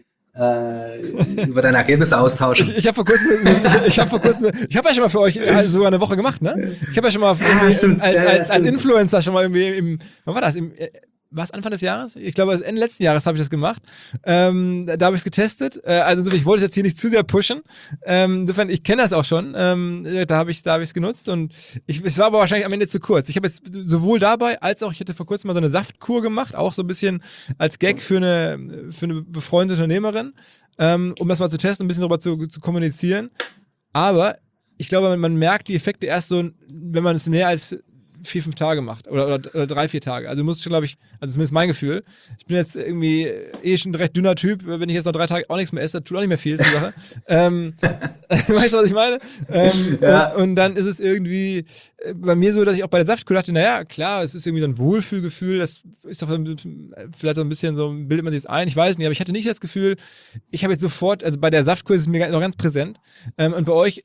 S2: äh, über deine Ergebnisse austauschen.
S1: Ich, ich habe vor kurzem, ich, ich habe vor kurzem, ich habe ja schon mal für euch also sogar eine Woche gemacht, ne? Ich habe ja schon mal
S2: ja, stimmt,
S1: als,
S2: ja,
S1: als, als
S2: stimmt.
S1: Influencer schon mal irgendwie im, wann war das? Im, was, Anfang des Jahres? Ich glaube, Ende letzten Jahres habe ich das gemacht. Ähm, da habe ich es getestet. Äh, also insofern, ich wollte es jetzt hier nicht zu sehr pushen. Ähm, insofern, ich kenne das auch schon. Ähm, da habe ich da hab ich es genutzt und ich, es war aber wahrscheinlich am Ende zu kurz. Ich habe jetzt sowohl dabei, als auch, ich hatte vor kurzem mal so eine Saftkur gemacht, auch so ein bisschen als Gag für eine, für eine befreundete Unternehmerin, ähm, um das mal zu testen, ein bisschen darüber zu, zu kommunizieren. Aber ich glaube, man, man merkt die Effekte erst so, wenn man es mehr als vier, fünf Tage macht oder, oder, oder drei, vier Tage. Also muss ich, glaube ich, also zumindest mein Gefühl. Ich bin jetzt irgendwie eh schon ein recht dünner Typ. Wenn ich jetzt noch drei Tage auch nichts mehr esse, tut auch nicht mehr viel zur Sache. ähm, weißt du, was ich meine? Ähm, ja. und, und dann ist es irgendwie bei mir so, dass ich auch bei der Saftkur dachte, naja, klar, es ist irgendwie so ein Wohlfühlgefühl. Das ist doch vielleicht so ein bisschen so, bildet man sich das ein. Ich weiß nicht, aber ich hatte nicht das Gefühl, ich habe jetzt sofort, also bei der Saftkur ist es mir noch ganz präsent. Ähm, und bei euch,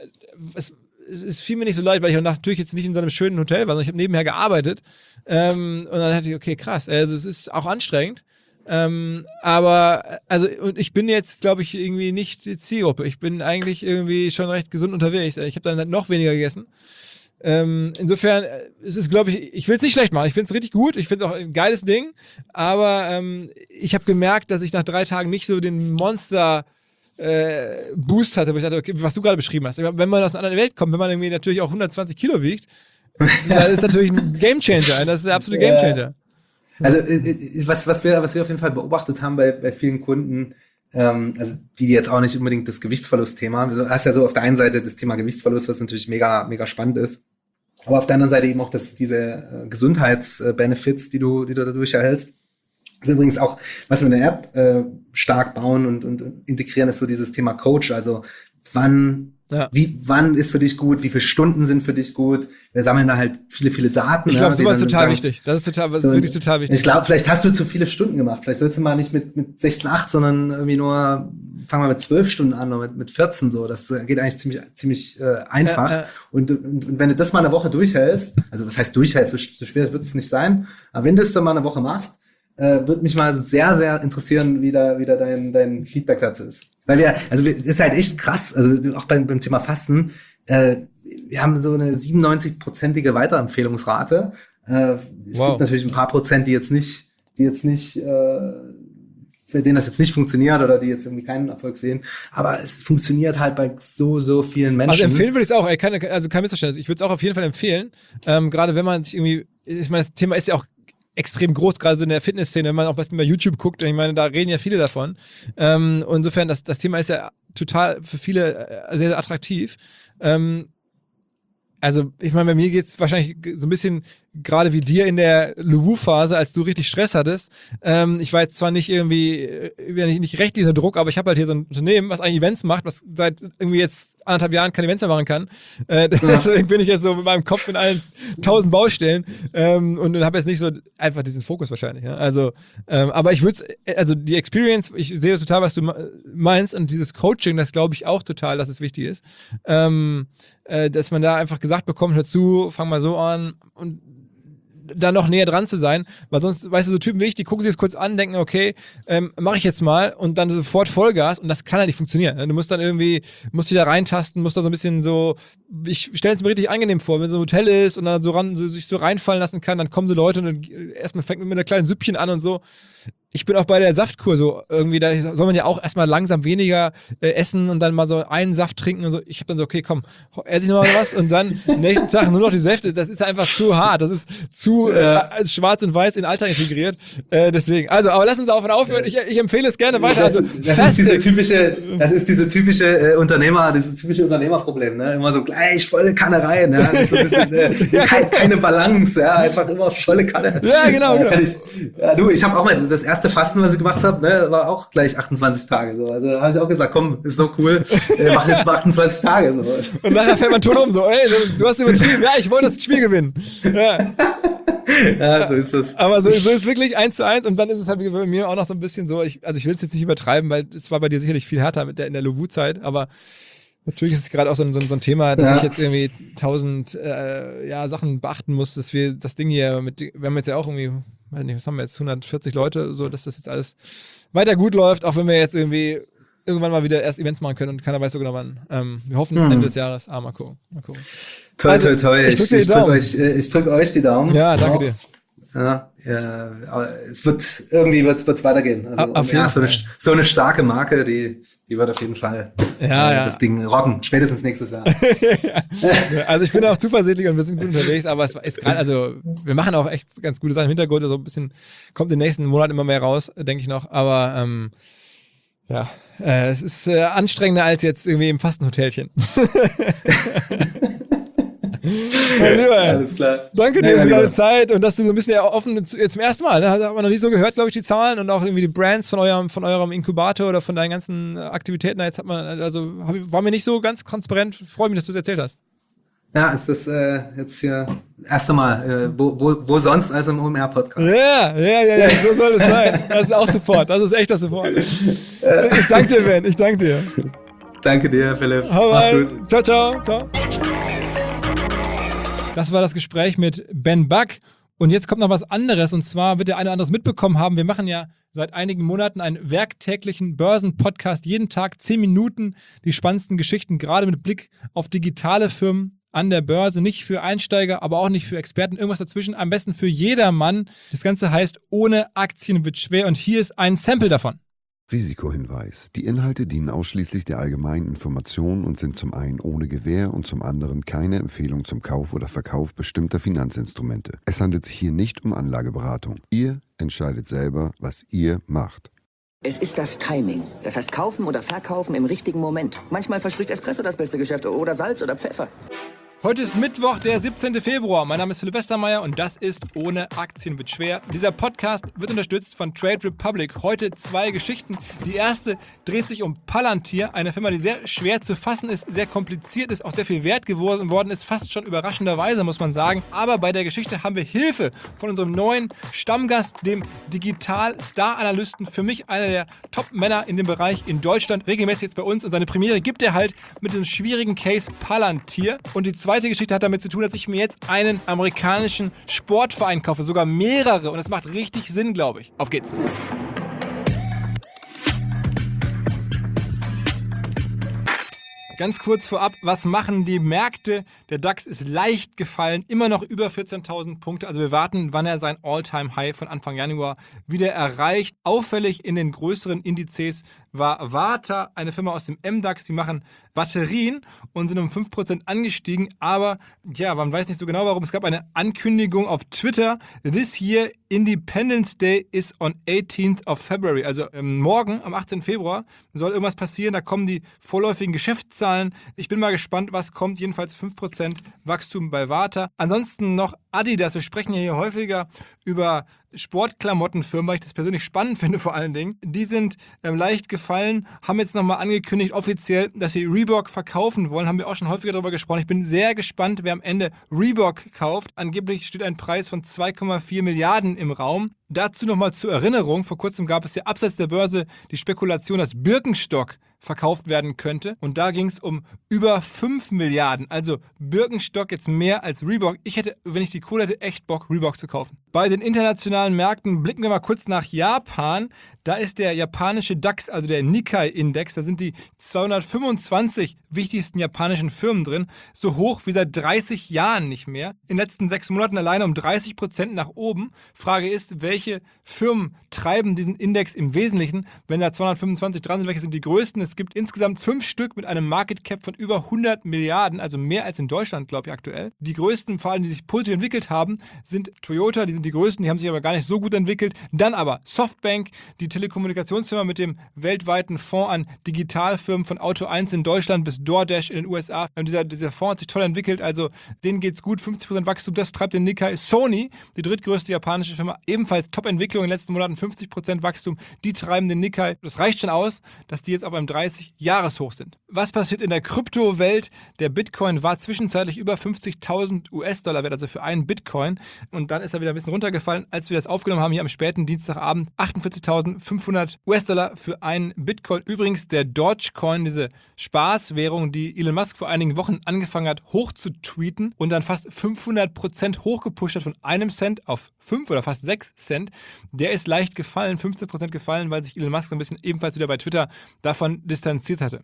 S1: es es ist fiel mir nicht so leid, weil ich natürlich jetzt nicht in so einem schönen Hotel war, sondern ich habe nebenher gearbeitet. Ähm, und dann dachte ich, okay, krass, also es ist auch anstrengend. Ähm, aber, also, und ich bin jetzt, glaube ich, irgendwie nicht die Zielgruppe. Ich bin eigentlich irgendwie schon recht gesund unterwegs. Ich habe dann noch weniger gegessen. Ähm, insofern, es ist, glaube ich, ich will es nicht schlecht machen. Ich finde es richtig gut. Ich finde es auch ein geiles Ding. Aber ähm, ich habe gemerkt, dass ich nach drei Tagen nicht so den Monster Äh, Boost hatte, wo ich dachte, okay, was du gerade beschrieben hast. Wenn man aus einer anderen Welt kommt, wenn man irgendwie natürlich auch hundertzwanzig Kilo wiegt, dann ist natürlich ein Gamechanger. Das ist der absolute Gamechanger.
S2: Also was, was, wir, was wir auf jeden Fall beobachtet haben bei, bei vielen Kunden, ähm, also die jetzt auch nicht unbedingt das Gewichtsverlust-Thema, du hast ja so auf der einen Seite das Thema Gewichtsverlust, was natürlich mega, mega spannend ist, aber auf der anderen Seite eben auch das, diese äh, Gesundheitsbenefits, die du, die du dadurch erhältst. Das ist übrigens auch, was wir in der App äh, stark bauen und, und, und integrieren, ist so dieses Thema Coach. Also wann, ja. wie, wann ist für dich gut, wie viele Stunden sind für dich gut? Wir sammeln da halt viele, viele Daten.
S1: Ich glaube,
S2: ja,
S1: sowas ist total
S2: sagen,
S1: wichtig. Das ist total, das ist wirklich total wichtig.
S2: Ich glaube, vielleicht hast du zu viele Stunden gemacht. Vielleicht sollst du mal nicht mit, mit sechzehn, acht, sondern irgendwie nur, fang mal mit zwölf Stunden an oder mit, mit vierzehn so. Das geht eigentlich ziemlich, ziemlich äh, einfach. Äh, äh. Und, und, und wenn du das mal eine Woche durchhältst, also was heißt durchhältst, so, so schwer wird es nicht sein, aber wenn du es dann mal eine Woche machst, Äh, würde mich mal sehr, sehr interessieren, wie da, wie da dein, dein Feedback dazu ist. Weil wir, also wir, ist halt echt krass, also auch beim, beim Thema Fasten, äh, wir haben so eine siebenundneunzig-prozentige Weiterempfehlungsrate. Äh, es
S1: wow.
S2: gibt natürlich ein paar Prozent, die jetzt nicht, die jetzt nicht, äh, für denen das jetzt nicht funktioniert oder die jetzt irgendwie keinen Erfolg sehen. Aber es funktioniert halt bei so, so vielen Menschen.
S1: Also empfehlen würde ich es auch, ey, keine, also kein Missverständnis. Ich würde es auch auf jeden Fall empfehlen. Ähm, gerade wenn man sich irgendwie, ich meine, das Thema ist ja auch extrem groß, gerade so in der Fitnessszene, wenn man auch bei YouTube guckt, ich meine, da reden ja viele davon. Ähm, insofern, das, das Thema ist ja total für viele sehr, sehr attraktiv. Ähm, also, ich meine, bei mir geht es wahrscheinlich so ein bisschen gerade wie dir in der Louvu-Phase, als du richtig Stress hattest. Ähm, ich war jetzt zwar nicht irgendwie, nicht, nicht rechtlich unter Druck, aber ich habe halt hier so ein Unternehmen, was eigentlich Events macht, was seit irgendwie jetzt anderthalb Jahren keine Events mehr machen kann. Äh, ja. Deswegen bin ich jetzt so mit meinem Kopf in allen tausend Baustellen ähm, und habe jetzt nicht so einfach diesen Fokus wahrscheinlich. Ja? Also, ähm, aber ich würde also die Experience, ich sehe das total, was du meinst und dieses Coaching, das glaube ich auch total, dass es wichtig ist. Ähm, äh, dass man da einfach gesagt bekommt, hör zu, fang mal so an und da noch näher dran zu sein, weil sonst, weißt du, so Typen wie ich, die gucken sich das kurz an, denken, okay, ähm, mache ich jetzt mal und dann sofort Vollgas und das kann halt nicht funktionieren. Du musst dann irgendwie, musst dich da reintasten, musst da so ein bisschen so, ich stelle es mir richtig angenehm vor, wenn so ein Hotel ist und dann so, ran, so sich so reinfallen lassen kann, dann kommen so Leute und dann erstmal fängt man mit einer kleinen Süppchen an und so. Ich bin auch bei der Saftkur so irgendwie, da soll man ja auch erstmal langsam weniger äh, essen und dann mal so einen Saft trinken und so. Ich hab dann so, okay, komm, esse ich noch mal was und dann am nächsten Tag nur noch die Säfte. Das ist einfach zu hart, das ist zu äh, schwarz und weiß in den Alltag integriert. Äh, deswegen, also, aber lass uns auch aufhören. Ich, ich empfehle es gerne weiter.
S2: Das,
S1: also,
S2: das ist diese typische, das ist diese typische äh, Unternehmer, dieses typische Unternehmerproblem, ne? Immer so gleich volle Kanne rein, ja? Das ist so ein bisschen, äh,
S1: ja,
S2: kein, keine Balance, ja, einfach immer volle Kanne.
S1: Ja, genau,
S2: äh,
S1: genau.
S2: Ich, ja, du, ich habe auch mal das erste Fasten, was ich gemacht habe, ne, war auch gleich achtundzwanzig Tage. So. Also habe ich auch gesagt, komm, ist so cool, äh, mach jetzt mal achtundzwanzig Tage. So.
S1: Und nachher fällt man tot um, so, ey, du hast übertrieben, ja, ich wollte das Spiel gewinnen. Ja.
S2: Ja, so ist das.
S1: Aber so, so ist wirklich eins zu eins und dann ist es halt bei mir auch noch so ein bisschen so, ich, also ich will es jetzt nicht übertreiben, weil es war bei dir sicherlich viel härter mit der, in der Louvu-Zeit, aber natürlich ist es gerade auch so ein, so ein Thema, dass ja. ich jetzt irgendwie tausend äh, ja, Sachen beachten muss, dass wir das Ding hier mit, wir haben jetzt ja auch irgendwie, weiß nicht, was haben wir jetzt, hundertvierzig Leute, so, dass das jetzt alles weiter gut läuft, auch wenn wir jetzt irgendwie irgendwann mal wieder erst Events machen können und keiner weiß so genau wann. Ähm, wir hoffen hm. Ende des Jahres. Ah, mal gucken. Mal gucken.
S2: Toll,
S1: also,
S2: toll, toll.
S1: Ich drücke
S2: ich, ich drück euch, ich drück euch die Daumen.
S1: Ja, danke
S2: auch.
S1: dir.
S2: Ja, ja, aber es wird, irgendwie wird es weitergehen. Also,
S1: auf
S2: ja,
S1: jeden
S2: so, eine,
S1: Fall.
S2: so eine starke Marke, die, die wird auf jeden Fall
S1: ja,
S2: äh,
S1: ja.
S2: das Ding rocken. Spätestens nächstes Jahr.
S1: ja, also ich bin auch zuversichtlich und wir sind gut unterwegs, aber es ist gerade, also wir machen auch echt ganz gute Sachen im Hintergrund, also ein bisschen, kommt in den nächsten Monaten immer mehr raus, denke ich noch, aber ähm, ja, äh, es ist äh, anstrengender als jetzt irgendwie im Fastenhotelchen. Mein Lieber,
S2: alles klar.
S1: Danke dir
S2: ja,
S1: für deine
S2: lieber.
S1: Zeit und dass du so ein bisschen ja offen zum ersten Mal, ne? Hat man noch nie so gehört, glaube ich, die Zahlen und auch irgendwie die Brands von eurem, von eurem Inkubator oder von deinen ganzen Aktivitäten. Jetzt hat man, also war mir nicht so ganz transparent. Freue mich, dass du es erzählt hast.
S2: Ja, es ist äh, jetzt hier das erste Mal, äh, wo, wo, wo sonst als im O M R-Podcast.
S1: Ja, ja, ja, ja, so soll es sein. Das ist auch Support, das ist echter Support. Ich danke dir, Ben, ich danke dir.
S2: Danke dir, Philipp.
S1: Hau
S2: Mach's
S1: rein.
S2: gut.
S1: Ciao, ciao, ciao. Das war das Gespräch mit Ben Buck. Und jetzt kommt noch was anderes. Und zwar wird der eine oder andere mitbekommen haben. Wir machen ja seit einigen Monaten einen werktäglichen Börsen-Podcast. Jeden Tag zehn Minuten die spannendsten Geschichten, gerade mit Blick auf digitale Firmen an der Börse. Nicht für Einsteiger, aber auch nicht für Experten. Irgendwas dazwischen. Am besten für jedermann. Das Ganze heißt, ohne Aktien wird schwer. Und hier ist ein Sample davon.
S3: Risikohinweis. Die Inhalte dienen ausschließlich der allgemeinen Information und sind zum einen ohne Gewähr und zum anderen keine Empfehlung zum Kauf oder Verkauf bestimmter Finanzinstrumente. Es handelt sich hier nicht um Anlageberatung. Ihr entscheidet selber, was ihr macht.
S4: Es ist das Timing. Das heißt kaufen oder verkaufen im richtigen Moment. Manchmal verspricht Espresso das beste Geschäft oder Salz oder Pfeffer.
S1: Heute ist Mittwoch, der siebzehnten Februar. Mein Name ist Philipp Westermeier und das ist Ohne Aktien wird schwer. Dieser Podcast wird unterstützt von Trade Republic. Heute zwei Geschichten. Die erste dreht sich um Palantir, eine Firma, die sehr schwer zu fassen ist, sehr kompliziert ist, auch sehr viel wert geworden worden ist, fast schon überraschenderweise, muss man sagen. Aber bei der Geschichte haben wir Hilfe von unserem neuen Stammgast, dem Digital-Star-Analysten, für mich einer der Top-Männer in dem Bereich in Deutschland, regelmäßig jetzt bei uns. Und seine Premiere gibt er halt mit diesem schwierigen Case Palantir. Und die zweite Geschichte hat damit zu tun, dass ich mir jetzt einen amerikanischen Sportverein kaufe, sogar mehrere. Und das macht richtig Sinn, glaube ich. Auf geht's. Ganz kurz vorab, was machen die Märkte? Der DAX ist leicht gefallen, immer noch über vierzehntausend Punkte. Also wir warten, wann er sein All-Time-High von Anfang Januar wieder erreicht. Auffällig in den größeren Indizes war Varta, eine Firma aus dem M DAX, die machen Batterien und sind um fünf Prozent angestiegen. Aber ja, man weiß nicht so genau warum. Es gab eine Ankündigung auf Twitter. This year Independence Day is on eighteenth of February. Also ähm, morgen, am achtzehnten Februar, soll irgendwas passieren. Da kommen die vorläufigen Geschäftszahlen. Ich bin mal gespannt, was kommt. Jedenfalls fünf Prozent Wachstum bei Varta. Ansonsten noch Adidas. Wir sprechen ja hier häufiger über Sportklamottenfirmen, weil ich das persönlich spannend finde vor allen Dingen. Die sind ähm, leicht gefallen, haben jetzt nochmal angekündigt offiziell, dass sie Reebok verkaufen wollen. Haben wir auch schon häufiger darüber gesprochen. Ich bin sehr gespannt, wer am Ende Reebok kauft. Angeblich steht ein Preis von zwei Komma vier Milliarden im Raum. Dazu nochmal zur Erinnerung, vor kurzem gab es ja abseits der Börse die Spekulation, dass Birkenstock verkauft werden könnte. Und da ging es um über fünf Milliarden. Also Birkenstock jetzt mehr als Reebok. Ich hätte, wenn ich die Kohle hätte, echt Bock, Reebok zu kaufen. Bei den internationalen Märkten blicken wir mal kurz nach Japan. Da ist der japanische DAX, also der Nikkei-Index. Da sind die zweihundertfünfundzwanzig wichtigsten japanischen Firmen drin. So hoch wie seit dreißig Jahren nicht mehr. In den letzten sechs Monaten alleine um dreißig Prozent nach oben. Frage ist, welche Firmen treiben diesen Index im Wesentlichen? Wenn da zweihundertfünfundzwanzig dran sind, welche sind die größten? Es gibt insgesamt fünf Stück mit einem Market Cap von über hundert Milliarden, also mehr als in Deutschland, glaube ich, aktuell. Die größten, vor allem, die sich positiv entwickelt haben, sind Toyota, die sind die größten, die haben sich aber gar nicht so gut entwickelt. Dann aber Softbank, die Telekommunikationsfirma mit dem weltweiten Fonds an Digitalfirmen von Auto eins in Deutschland bis DoorDash in den U S A. Dieser, dieser Fonds hat sich toll entwickelt, also denen geht's gut, fünfzig Prozent Wachstum, das treibt den Nikkei. Sony, die drittgrößte japanische Firma, ebenfalls Top-Entwicklung in den letzten Monaten, fünfzig Prozent Wachstum, die treiben den Nikkei. Das reicht schon aus, dass die jetzt auf einem dreißig-Jahres-Hoch sind. Was passiert in der Kryptowelt? Der Bitcoin war zwischenzeitlich über fünfzigtausend U S-Dollar wert, also für einen Bitcoin. Und dann ist er wieder ein bisschen runtergefallen, als wir das aufgenommen haben hier am späten Dienstagabend. achtundvierzigtausendfünfhundert U S-Dollar für einen Bitcoin. Übrigens der Dogecoin, diese Spaßwährung, die Elon Musk vor einigen Wochen angefangen hat, hoch zu tweeten und dann fast fünfhundert Prozent hochgepusht hat von einem Cent auf fünf oder fast sechs Cent. Der ist leicht gefallen, fünfzehn Prozent gefallen, weil sich Elon Musk so ein bisschen ebenfalls wieder bei Twitter davon distanziert hatte.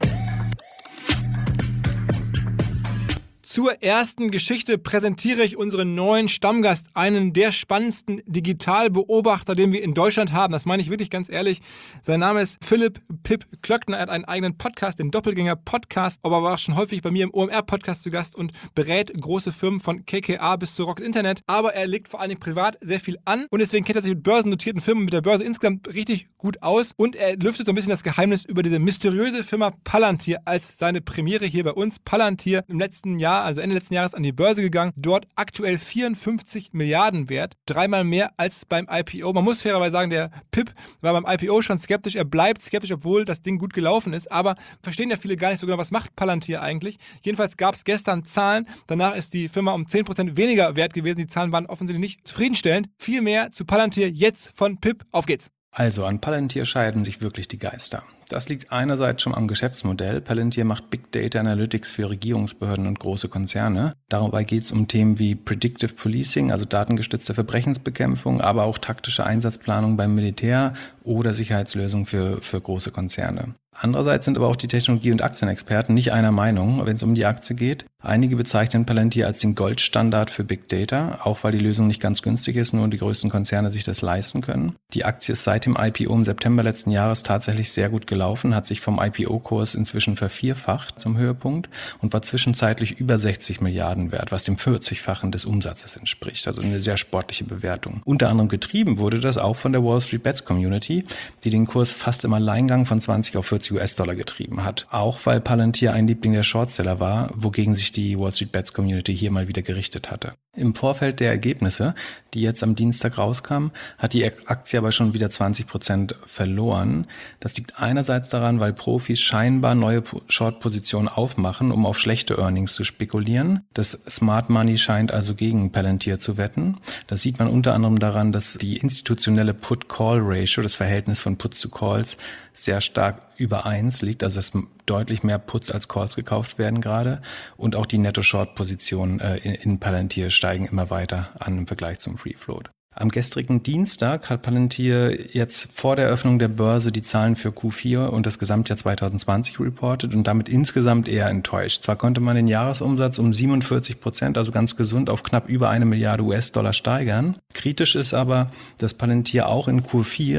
S1: Zur ersten Geschichte präsentiere ich unseren neuen Stammgast, einen der spannendsten Digitalbeobachter, den wir in Deutschland haben. Das meine ich wirklich ganz ehrlich. Sein Name ist Philipp Pip Klöckner. Er hat einen eigenen Podcast, den Doppelgänger-Podcast, aber war schon häufig bei mir im O M R-Podcast zu Gast und berät große Firmen von K K A bis zu Rocket Internet. Aber er legt vor allem privat sehr viel an und deswegen kennt er sich mit börsennotierten Firmen, mit der Börse insgesamt richtig gut aus. Und er lüftet so ein bisschen das Geheimnis über diese mysteriöse Firma Palantir als seine Premiere hier bei uns. Palantir im letzten Jahr, also Ende letzten Jahres, an die Börse gegangen. Dort aktuell vierundfünfzig Milliarden wert. Dreimal mehr als beim I P O. Man muss fairerweise sagen, der Pip war beim I P O schon skeptisch. Er bleibt skeptisch, obwohl das Ding gut gelaufen ist. Aber verstehen ja viele gar nicht so genau, was macht Palantir eigentlich. Jedenfalls gab es gestern Zahlen. Danach ist die Firma um zehn Prozent weniger wert gewesen. Die Zahlen waren offensichtlich nicht zufriedenstellend. Viel mehr zu Palantir jetzt von Pip. Auf geht's.
S5: Also an Palantir scheiden sich wirklich die Geister. Das liegt einerseits schon am Geschäftsmodell. Palantir macht Big Data Analytics für Regierungsbehörden und große Konzerne. Dabei geht es um Themen wie Predictive Policing, also datengestützte Verbrechensbekämpfung, aber auch taktische Einsatzplanung beim Militär oder Sicherheitslösungen für, für große Konzerne. Andererseits sind aber auch die Technologie- und Aktienexperten nicht einer Meinung, wenn es um die Aktie geht. Einige bezeichnen Palantir als den Goldstandard für Big Data, auch weil die Lösung nicht ganz günstig ist, nur die größten Konzerne sich das leisten können. Die Aktie ist seit dem I P O im September letzten Jahres tatsächlich sehr gut gelaufen, hat sich vom I P O-Kurs inzwischen vervierfacht zum Höhepunkt und war zwischenzeitlich über sechzig Milliarden wert, was dem vierzigfachen des Umsatzes entspricht. Also eine sehr sportliche Bewertung. Unter anderem getrieben wurde das auch von der Wall Street Bets Community, die den Kurs fast im Alleingang von zwanzig auf vierzig U S-Dollar getrieben hat. Auch weil Palantir ein Liebling der Shortseller war, wogegen sich die Wall Street Bets Community hier mal wieder gerichtet hatte. Im Vorfeld der Ergebnisse, die jetzt am Dienstag rauskamen, hat die Aktie aber schon wieder zwanzig Prozent verloren. Das liegt einerseits daran, weil Profis scheinbar neue Short-Positionen aufmachen, um auf schlechte Earnings zu spekulieren. Das Smart Money scheint also gegen Palantir zu wetten. Das sieht man unter anderem daran, dass die institutionelle Put-Call-Ratio, das Verhältnis von Puts zu Calls, sehr stark über eins liegt, also dass deutlich mehr Puts als Calls gekauft werden gerade und auch die Netto-Short-Positionen äh, in, in Palantir steigen immer weiter an im Vergleich zum Free Float. Am gestrigen Dienstag hat Palantir jetzt vor der Öffnung der Börse die Zahlen für Q vier und das Gesamtjahr zwanzig zwanzig reportet und damit insgesamt eher enttäuscht. Zwar konnte man den Jahresumsatz um siebenundvierzig Prozent, also ganz gesund, auf knapp über eine Milliarde U S-Dollar steigern. Kritisch ist aber, dass Palantir auch in Q vier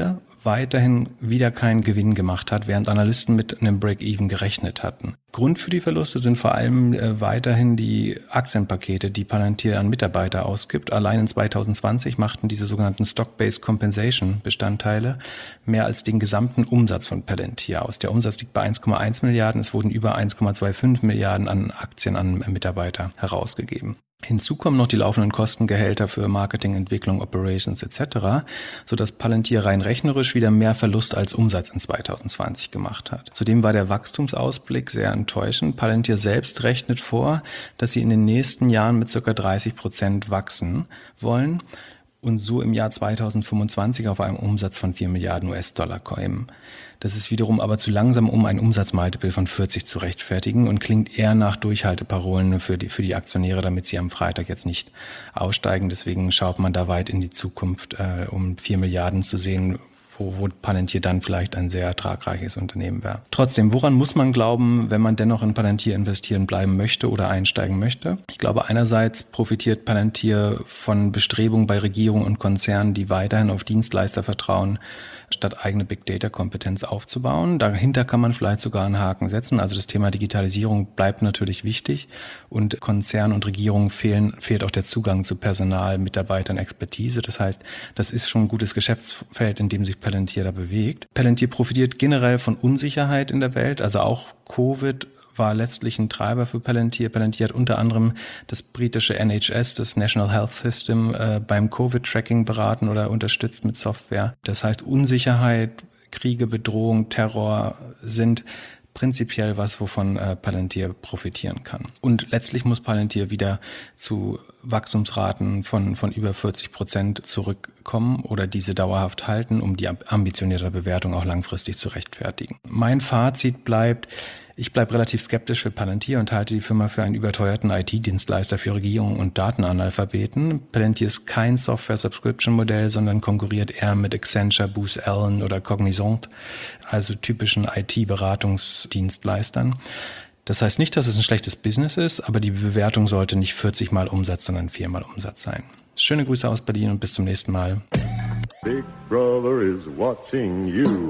S5: weiterhin wieder keinen Gewinn gemacht hat, während Analysten mit einem Break-Even gerechnet hatten. Grund für die Verluste sind vor allem äh, weiterhin die Aktienpakete, die Palantir an Mitarbeiter ausgibt. Allein in zwanzig zwanzig machten diese sogenannten Stock-Based Compensation Bestandteile mehr als den gesamten Umsatz von Palantir aus. Der Umsatz liegt bei eins Komma eins Milliarden, es wurden über eins Komma fünfundzwanzig Milliarden an Aktien an Mitarbeiter herausgegeben. Hinzu kommen noch die laufenden Kostengehälter für Marketing, Entwicklung, Operations et cetera, sodass Palantir rein rechnerisch wieder mehr Verlust als Umsatz in zwanzig zwanzig gemacht hat. Zudem war der Wachstumsausblick sehr enttäuschend. Palantir selbst rechnet vor, dass sie in den nächsten Jahren mit ca. dreißig Prozent wachsen wollen und so im Jahr zwanzig fünfundzwanzig auf einen Umsatz von vier Milliarden U S-Dollar kommen. Das ist wiederum aber zu langsam, um ein Umsatzmultiple von vierzig zu rechtfertigen und klingt eher nach Durchhalteparolen für die, für die Aktionäre, damit sie am Freitag jetzt nicht aussteigen. Deswegen schaut man da weit in die Zukunft, äh, um vier Milliarden zu sehen, wo, wo Palantir dann vielleicht ein sehr ertragreiches Unternehmen wäre. Trotzdem, woran muss man glauben, wenn man dennoch in Palantir investieren bleiben möchte oder einsteigen möchte? Ich glaube, einerseits profitiert Palantir von Bestrebungen bei Regierungen und Konzernen, die weiterhin auf Dienstleister vertrauen, statt eigene Big-Data-Kompetenz aufzubauen. Dahinter kann man vielleicht sogar einen Haken setzen. Also das Thema Digitalisierung bleibt natürlich wichtig und Konzernen und Regierungen fehlen, fehlt auch der Zugang zu Personal, Mitarbeitern, Expertise. Das heißt, das ist schon ein gutes Geschäftsfeld, in dem sich Palantir da bewegt. Palantir profitiert generell von Unsicherheit in der Welt, also auch Covid war letztlich ein Treiber für Palantir. Palantir hat unter anderem das britische N H S, das National Health System, äh, beim Covid-Tracking beraten oder unterstützt mit Software. Das heißt, Unsicherheit, Kriege, Bedrohung, Terror sind prinzipiell was, wovon äh, Palantir profitieren kann. Und letztlich muss Palantir wieder zu Wachstumsraten von, von über vierzig Prozent zurückkommen oder diese dauerhaft halten, um die ambitionierte Bewertung auch langfristig zu rechtfertigen. Mein Fazit bleibt, ich bleibe relativ skeptisch für Palantir und halte die Firma für einen überteuerten I T-Dienstleister für Regierungen und Datenanalphabeten. Palantir ist kein Software-Subscription-Modell, sondern konkurriert eher mit Accenture, Booz Allen oder Cognizant, also typischen I T-Beratungsdienstleistern. Das heißt nicht, dass es ein schlechtes Business ist, aber die Bewertung sollte nicht vierzig Mal Umsatz, sondern vier Mal Umsatz sein. Schöne Grüße aus Berlin und bis zum nächsten Mal.
S6: Big Brother is watching you.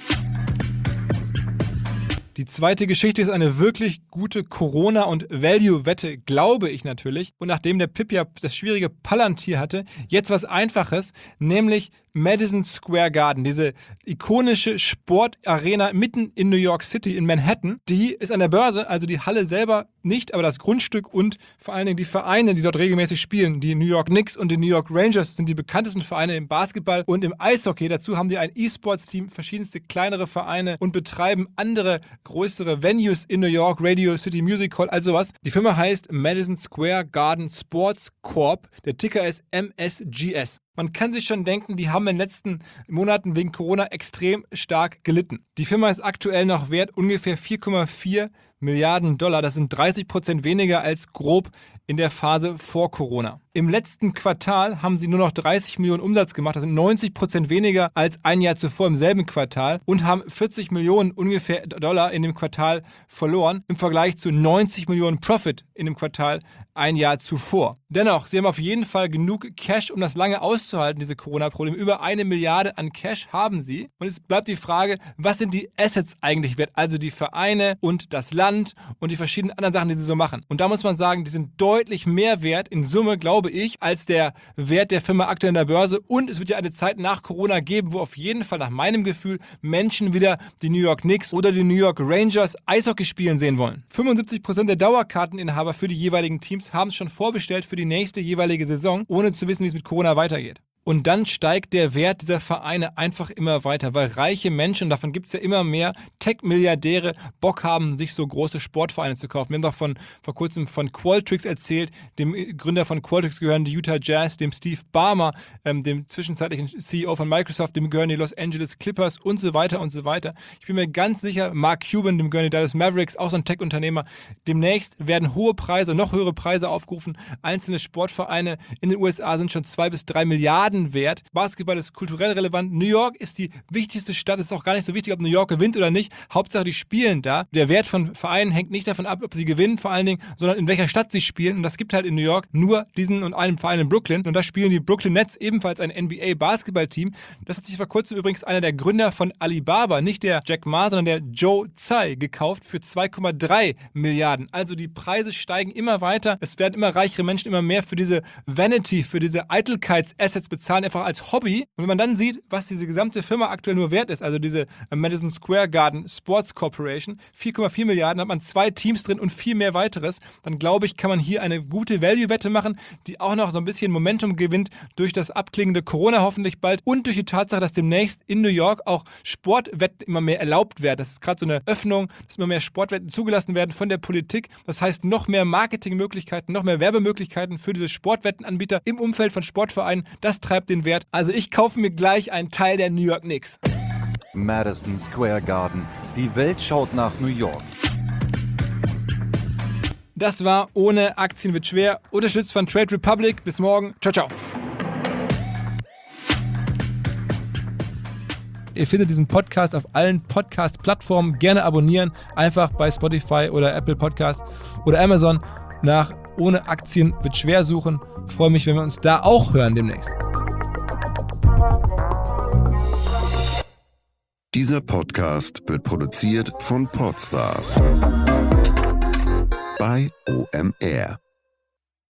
S1: Die zweite Geschichte ist eine wirklich gute Corona- und Value-Wette, glaube ich natürlich. Und nachdem der Pip ja das schwierige Palantir hatte, jetzt was Einfaches, nämlich Madison Square Garden, diese ikonische Sportarena mitten in New York City, in Manhattan. Die ist an der Börse, also die Halle selber nicht, aber das Grundstück und vor allen Dingen die Vereine, die dort regelmäßig spielen. Die New York Knicks und die New York Rangers sind die bekanntesten Vereine im Basketball und im Eishockey. Dazu haben die ein E-Sports-Team, verschiedenste kleinere Vereine und betreiben andere größere Venues in New York, Radio City Music Hall, also was. Die Firma heißt Madison Square Garden Sports Corp. Der Ticker ist M S G S. Man kann sich schon denken, die haben in den letzten Monaten wegen Corona extrem stark gelitten. Die Firma ist aktuell noch wert ungefähr vier Komma vier Milliarden Dollar. Das sind dreißig Prozent weniger als grob in der Phase vor Corona. Im letzten Quartal haben sie nur noch dreißig Millionen Umsatz gemacht. Das sind neunzig Prozent weniger als ein Jahr zuvor im selben Quartal und haben vierzig Millionen ungefähr Dollar in dem Quartal verloren im Vergleich zu neunzig Millionen Profit in dem Quartal ein Jahr zuvor. Dennoch, sie haben auf jeden Fall genug Cash, um das lange auszuhalten, diese Corona-Probleme. Über eine Milliarde an Cash haben sie. Und jetzt bleibt die Frage, was sind die Assets eigentlich wert? Also die Vereine und das Land und die verschiedenen anderen Sachen, die sie so machen. Und da muss man sagen, die sind deutlich mehr wert in Summe, glaube ich, als der Wert der Firma aktuell in der Börse. Und es wird ja eine Zeit nach Corona geben, wo auf jeden Fall nach meinem Gefühl Menschen wieder die New York Knicks oder die New York Rangers Eishockey spielen sehen wollen. fünfundsiebzig Prozent der Dauerkarteninhaber für die jeweiligen Teams haben es schon vorbestellt für die nächste jeweilige Saison, ohne zu wissen, wie es mit Corona weitergeht. Und dann steigt der Wert dieser Vereine einfach immer weiter, weil reiche Menschen, und davon gibt es ja immer mehr, Tech-Milliardäre Bock haben, sich so große Sportvereine zu kaufen. Wir haben doch von, vor kurzem von Qualtrics erzählt, dem Gründer von Qualtrics gehören die Utah Jazz, dem Steve Ballmer, ähm, dem zwischenzeitlichen C E O von Microsoft, dem gehören die Los Angeles Clippers und so weiter und so weiter. Ich bin mir ganz sicher, Mark Cuban, dem gehören die Dallas Mavericks, auch so ein Tech-Unternehmer. Demnächst werden hohe Preise, noch höhere Preise aufgerufen. Einzelne Sportvereine in den U S A sind schon zwei bis drei Milliarden Milliarden wert. Basketball ist kulturell relevant. New York ist die wichtigste Stadt. Es ist auch gar nicht so wichtig, ob New York gewinnt oder nicht. Hauptsache, die spielen da. Der Wert von Vereinen hängt nicht davon ab, ob sie gewinnen, vor allen Dingen, sondern in welcher Stadt sie spielen. Und das gibt halt in New York nur diesen und einen Verein in Brooklyn. Und da spielen die Brooklyn Nets, ebenfalls ein N B A-Basketballteam. Das hat sich vor kurzem übrigens einer der Gründer von Alibaba, nicht der Jack Ma, sondern der Joe Tsai, gekauft für zwei Komma drei Milliarden. Also die Preise steigen immer weiter. Es werden immer reichere Menschen immer mehr für diese Vanity, für diese Eitelkeits-Assets bezahlen, einfach als Hobby. Und wenn man dann sieht, was diese gesamte Firma aktuell nur wert ist, also diese Madison Square Garden Sports Corporation, vier Komma vier Milliarden, hat man zwei Teams drin und viel mehr weiteres, dann glaube ich, kann man hier eine gute Value-Wette machen, die auch noch so ein bisschen Momentum gewinnt durch das abklingende Corona hoffentlich bald und durch die Tatsache, dass demnächst in New York auch Sportwetten immer mehr erlaubt werden. Das ist gerade so eine Öffnung, dass immer mehr Sportwetten zugelassen werden von der Politik. Das heißt, noch mehr Marketingmöglichkeiten, noch mehr Werbemöglichkeiten für diese Sportwettenanbieter im Umfeld von Sportvereinen. Das treibt den Wert. Also ich kaufe mir gleich einen Teil der New York Knicks.
S7: Madison Square Garden. Die Welt schaut nach New York.
S1: Das war Ohne Aktien wird schwer, unterstützt von Trade Republic. Bis morgen. Ciao, ciao. Ihr findet diesen Podcast auf allen Podcast-Plattformen. Gerne abonnieren. Einfach bei Spotify oder Apple Podcast oder Amazon nach Ohne Aktien wird schwer suchen. Ich freue mich, wenn wir uns da auch hören demnächst.
S3: Dieser Podcast wird produziert von Podstars bei O M R.